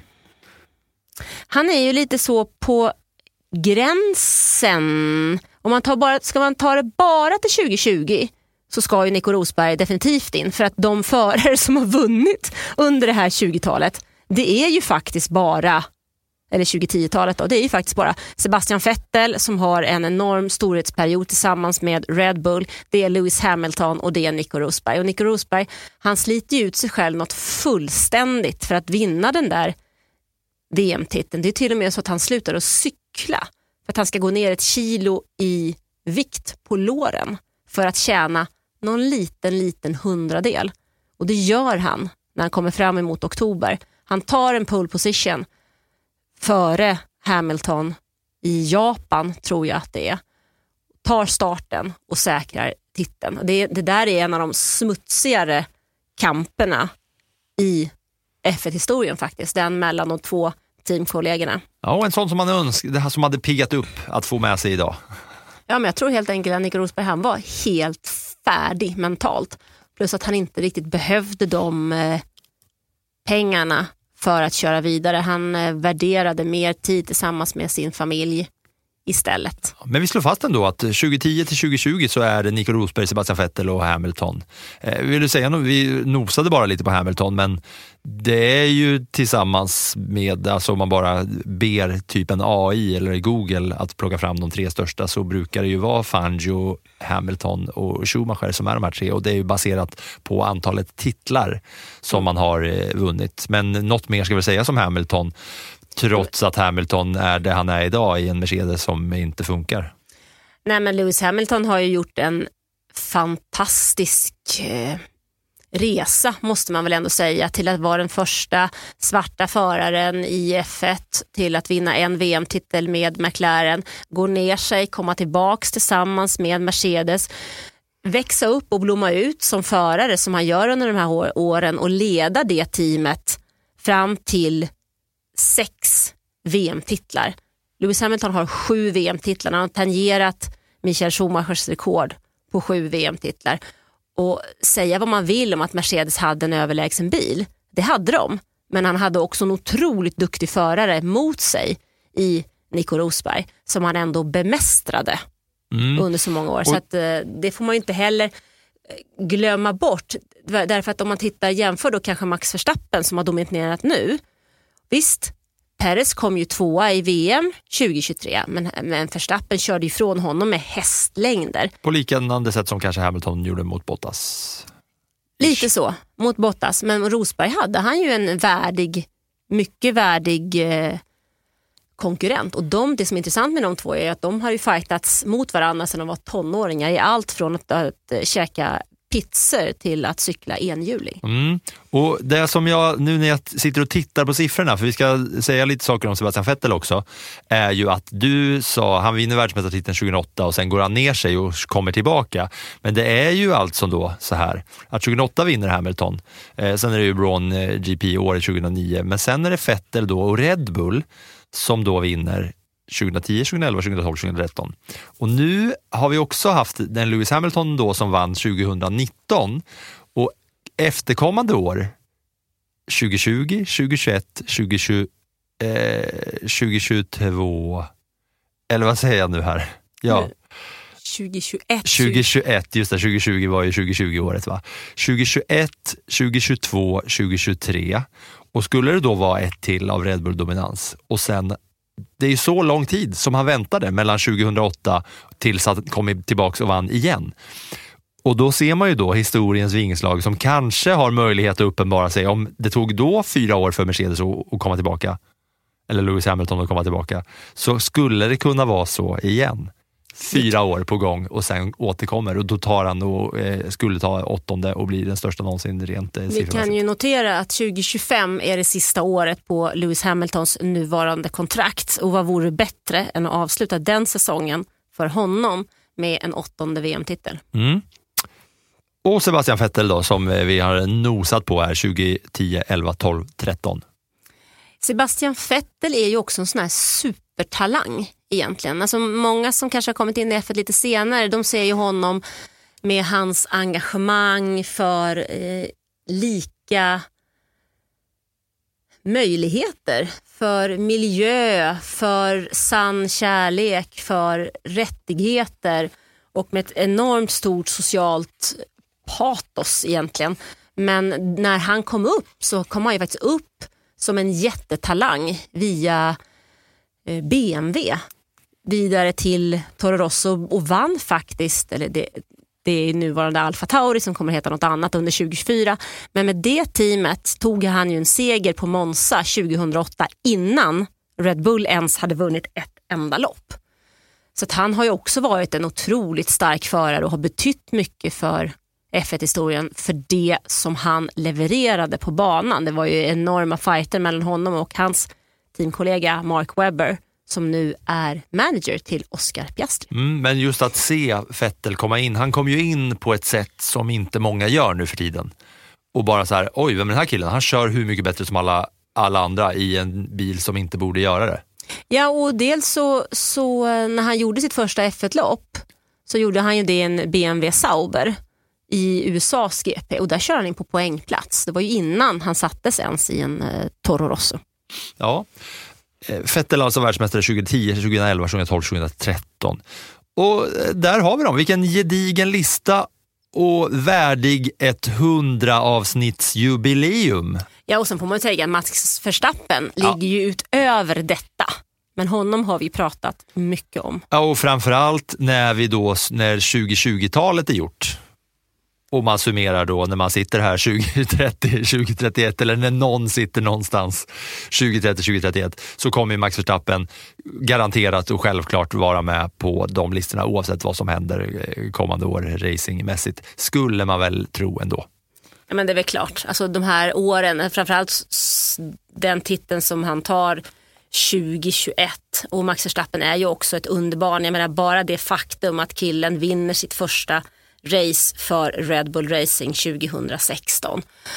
Han är ju lite så på gränsen. Om man tar bara, ska man ta det bara till tjugotjugo så ska ju Nico Rosberg definitivt in. För att de förare som har vunnit under det här tjugotalet, det är ju faktiskt bara, eller tjugohundratalet då, det är ju faktiskt bara Sebastian Vettel som har en enorm storhetsperiod tillsammans med Red Bull. Det är Lewis Hamilton och det är Nico Rosberg. Och Nico Rosberg, han sliter ju ut sig själv något fullständigt för att vinna den där V M-titeln. Det är till och med så att han slutar att cykla för att han ska gå ner ett kilo i vikt på låren för att tjäna någon liten, liten hundradel. Och det gör han när han kommer fram emot oktober. Han tar en pole position före Hamilton i Japan, tror jag att det är. Tar starten och säkrar titeln. Det, det där är en av de smutsigare kamperna i F ett-historien faktiskt. Den mellan de två teamkollegorna. Ja, och en sån som man önskade, det här som hade piggat upp att få med sig idag. Ja, men jag tror helt enkelt att Nico Rosberg, han var helt färdig mentalt. Plus att han inte riktigt behövde de eh, pengarna för att köra vidare. Han eh, värderade mer tid tillsammans med sin familj istället. Men vi slår fast ändå att tjugohundratio till tjugohundratjugo så är det Nico Rosberg, Sebastian Vettel och Hamilton. Eh, vill du säga något? Vi nosade bara lite på Hamilton, men det är ju tillsammans med, alltså om man bara ber typ en A I eller Google att plocka fram de tre största, så brukar det ju vara Fangio, Hamilton och Schumacher som är de här tre, och det är ju baserat på antalet titlar som man har eh, vunnit. Men något mer ska vi säga som Hamilton, trots att Hamilton är det han är idag i en Mercedes som inte funkar. Nej, men Lewis Hamilton har ju gjort en fantastisk eh, resa, måste man väl ändå säga, till att vara den första svarta föraren i F ett, till att vinna en V M-titel med McLaren, gå ner sig, komma tillbaks tillsammans med Mercedes, växa upp och blomma ut som förare som han gör under de här åren och leda det teamet fram till sex V M-titlar. Lewis Hamilton har sju V M-titlar. Han har tangerat Michael Schumachers rekord på sju V M-titlar. Och säga vad man vill om att Mercedes hade en överlägsen bil, det hade de. Men han hade också en otroligt duktig förare mot sig i Nico Rosberg som han ändå bemästrade mm. under så många år. Och så att, det får man ju inte heller glömma bort. Därför att om man tittar jämför då kanske Max Verstappen som har dominerat nu. Visst, Perez kom ju tvåa i V M tjugohundratjugotre, men, men Verstappen körde ifrån honom med hästlängder. På liknande sätt som kanske Hamilton gjorde mot Bottas. Lite så, mot Bottas. Men Rosberg hade han ju en värdig, mycket värdig eh, konkurrent. Och de, det som är intressant med de två är att de har ju fightats mot varandra sedan de var tonåringar i allt från att, att, att käka pizzor till att cykla enhjuling. Mm. Och det som jag, nu när jag sitter och tittar på siffrorna, för vi ska säga lite saker om Sebastian Vettel också, är ju att du sa, han vinner världsmästartiteln tjugohundraåtta och sen går han ner sig och kommer tillbaka. Men det är ju alltså då så här, att tjugohundraåtta vinner Hamilton, eh, sen är det ju Braun eh, G P året tjugohundranio, men sen är det Vettel då och Red Bull som då vinner tjugohundratio, tjugohundraelva, tjugohundratolv, tjugohundratretton. Och nu har vi också haft den Lewis Hamilton då som vann tjugohundranitton, och efterkommande år tjugotjugo, tjugohundratjugoett, tjugotjugo, eh, tjugohundratjugotvå, eller vad säger jag nu här? Ja. tjugohundratjugoett. tjugohundratjugoett, just det, tjugotjugo var ju tjugotjugo-året va? tjugotjugoett, tjugotjugotvå, tjugotjugotre, och skulle det då vara ett till av Red Bull-dominans, och sen det är ju så lång tid som han väntade mellan tjugohundraåtta tills han kom tillbaka och vann igen. Och då ser man ju då historiens vingslag som kanske har möjlighet att uppenbara sig. Om det tog då fyra år för Mercedes att komma tillbaka, eller Lewis Hamilton att komma tillbaka, så skulle det kunna vara så igen. Fyra år på gång och sen återkommer, och då tar han och eh, skulle ta åttonde och blir den största någonsin rent eh, Vi kan ju notera att tjugohundratjugofem är det sista året på Lewis Hamiltons nuvarande kontrakt, och vad vore bättre än att avsluta den säsongen för honom med en åttonde V M-titel. Mm. Och Sebastian Vettel då, som vi har nosat på här tjugohundratio, elva, tolv, tretton. Sebastian Vettel är ju också en sån här supertalang egentligen. Alltså många som kanske har kommit in i F ett lite senare, de ser ju honom med hans engagemang för eh, lika möjligheter, för miljö, för sann kärlek, för rättigheter och med ett enormt stort socialt patos egentligen. Men när han kom upp så kom han ju faktiskt upp som en jättetalang via B M W vidare till Toro Rosso och vann faktiskt, eller det, det är nuvarande Alfa Tauri som kommer heta något annat under tjugo tjugofyra, men med det teamet tog han ju en seger på Monza tjugohundraåtta innan Red Bull ens hade vunnit ett enda lopp. Så att han har ju också varit en otroligt stark förare och har betytt mycket för F ett-historien för det som han levererade på banan. Det var ju enorma fighter mellan honom och hans teamkollega Mark Webber som nu är manager till Oscar Piastri. Mm, men just att se Vettel komma in, han kom ju in på ett sätt som inte många gör nu för tiden. Och bara så här, oj, vem är den här killen? Han kör hur mycket bättre som alla, alla andra i en bil som inte borde göra det. Ja, och dels så, så när han gjorde sitt första F ett-lopp så gjorde han ju det i en B M W Sauber i U S A's G P och där kör han in på poängplats. Det var ju innan han sattes ens i en eh, Toro Rosso. Ja, Vettel alltså världsmästare tjugohundratio, tjugohundraelva, tjugohundratolv, tjugohundratretton. Och där har vi dem. Vilken gedigen lista och värdig ett hundra avsnittsjubileum. Ja, och sen får man ju säga att Max Verstappen ja. ligger ju utöver detta. Men honom har vi pratat mycket om. Ja, och framförallt när vi då, när tjugohundratjugotalet är gjort. Och man summerar då när man sitter här tjugohundratrettio, tjugohundratrettioett eller när någon sitter någonstans tjugohundratrettio, tjugohundratrettioett så kommer Max Verstappen garanterat och självklart vara med på de listorna oavsett vad som händer kommande år racingmässigt. Skulle man väl tro ändå. Ja, men det är väl klart. Alltså de här åren, framförallt den titeln som han tar tjugohundratjugoett och Max Verstappen är ju också ett underbarn. Jag menar bara det faktum att killen vinner sitt första race för Red Bull Racing tjugohundrasexton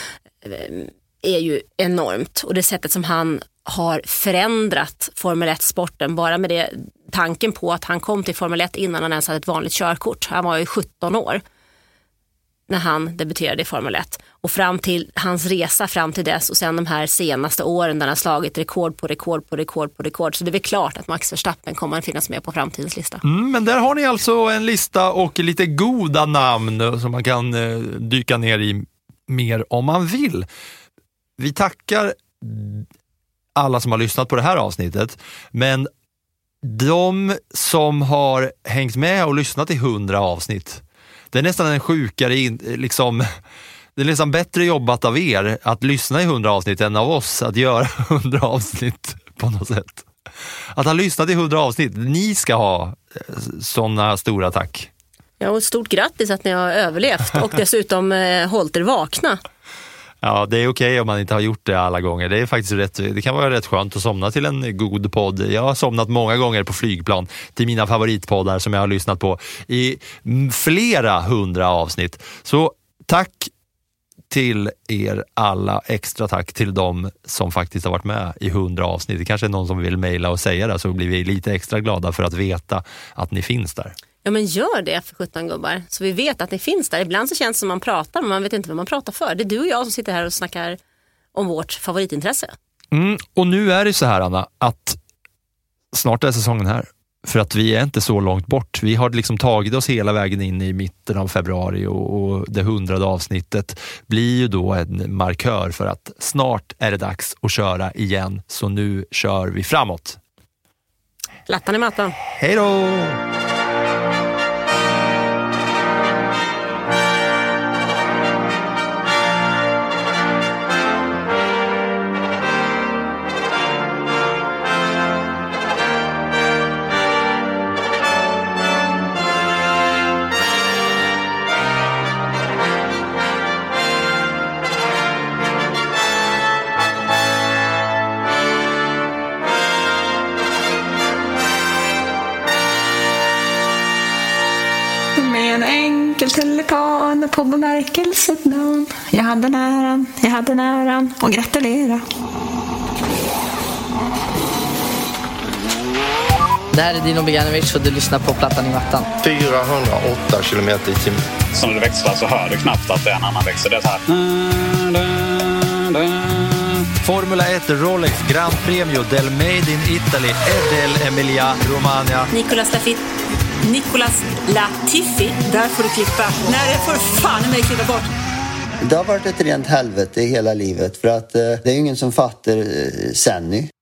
är ju enormt. Och det sättet som han har förändrat Formel ett-sporten bara med det tanken på att han kom till Formel ett innan han ens hade ett vanligt körkort. Han var ju sjutton år när han debuterade i Formel ett. Och fram till hans resa fram till dess och sen de här senaste åren där han har slagit rekord på rekord på rekord på rekord. Så det är väl klart att Max Verstappen kommer att finnas med på framtidens lista. Mm, men där har ni alltså en lista och lite goda namn som man kan eh, dyka ner i mer om man vill. Vi tackar alla som har lyssnat på det här avsnittet, men de som har hängt med och lyssnat i hundra avsnitt, det är nästan en sjukare liksom, det är nästan bättre jobbat av er att lyssna i hundra avsnitt än av oss att göra hundra avsnitt på något sätt. Att ha lyssnat i hundra avsnitt, ni ska ha sådana stora tack. Ja, och stort grattis att ni har överlevt och dessutom eh, hållit er vakna. Ja, det är okej om man inte har gjort det alla gånger. Det är faktiskt rätt, det kan vara rätt skönt att somna till en god podd. Jag har somnat många gånger på flygplan till mina favoritpoddar som jag har lyssnat på i flera hundra avsnitt. Så tack till er alla, extra tack till dem som faktiskt har varit med i hundra avsnitt. Det kanske är någon som vill mejla och säga det, så blir vi lite extra glada för att veta att ni finns där. Ja, men gör det för sjutton gubbar. Så vi vet att ni finns där. Ibland så känns det som man pratar, men man vet inte vad man pratar för. Det är du och jag som sitter här och snackar om vårt favoritintresse. Mm, och nu är det så här, Anna, att snart är säsongen här. För att vi är inte så långt bort. Vi har liksom tagit oss hela vägen in i mitten av februari och, och det hundrade avsnittet blir ju då en markör för att snart är det dags att köra igen. Så nu kör vi framåt. Plattan i mattan. Hej då! Tulipan på bemärkelset namn. Jag hade näran, jag hade näran och gratulera. Det här är Dino Beganovic och du lyssnar på Plattan i mattan. fyrahundraåtta kilometer i timmen. Så när du växlar så hör du knappt att det är en annan växel. Det är så här. Formula ett Rolex Grand Premio del Made in Italy Edel Emilia Romagna. Nicolas Latifi. Nicolas Latifi, där får du klippa. Nej, det får du fan i mig klippa bort. Det har varit ett rent helvete i hela livet för att eh, det är ju ingen som fattar eh, Senny.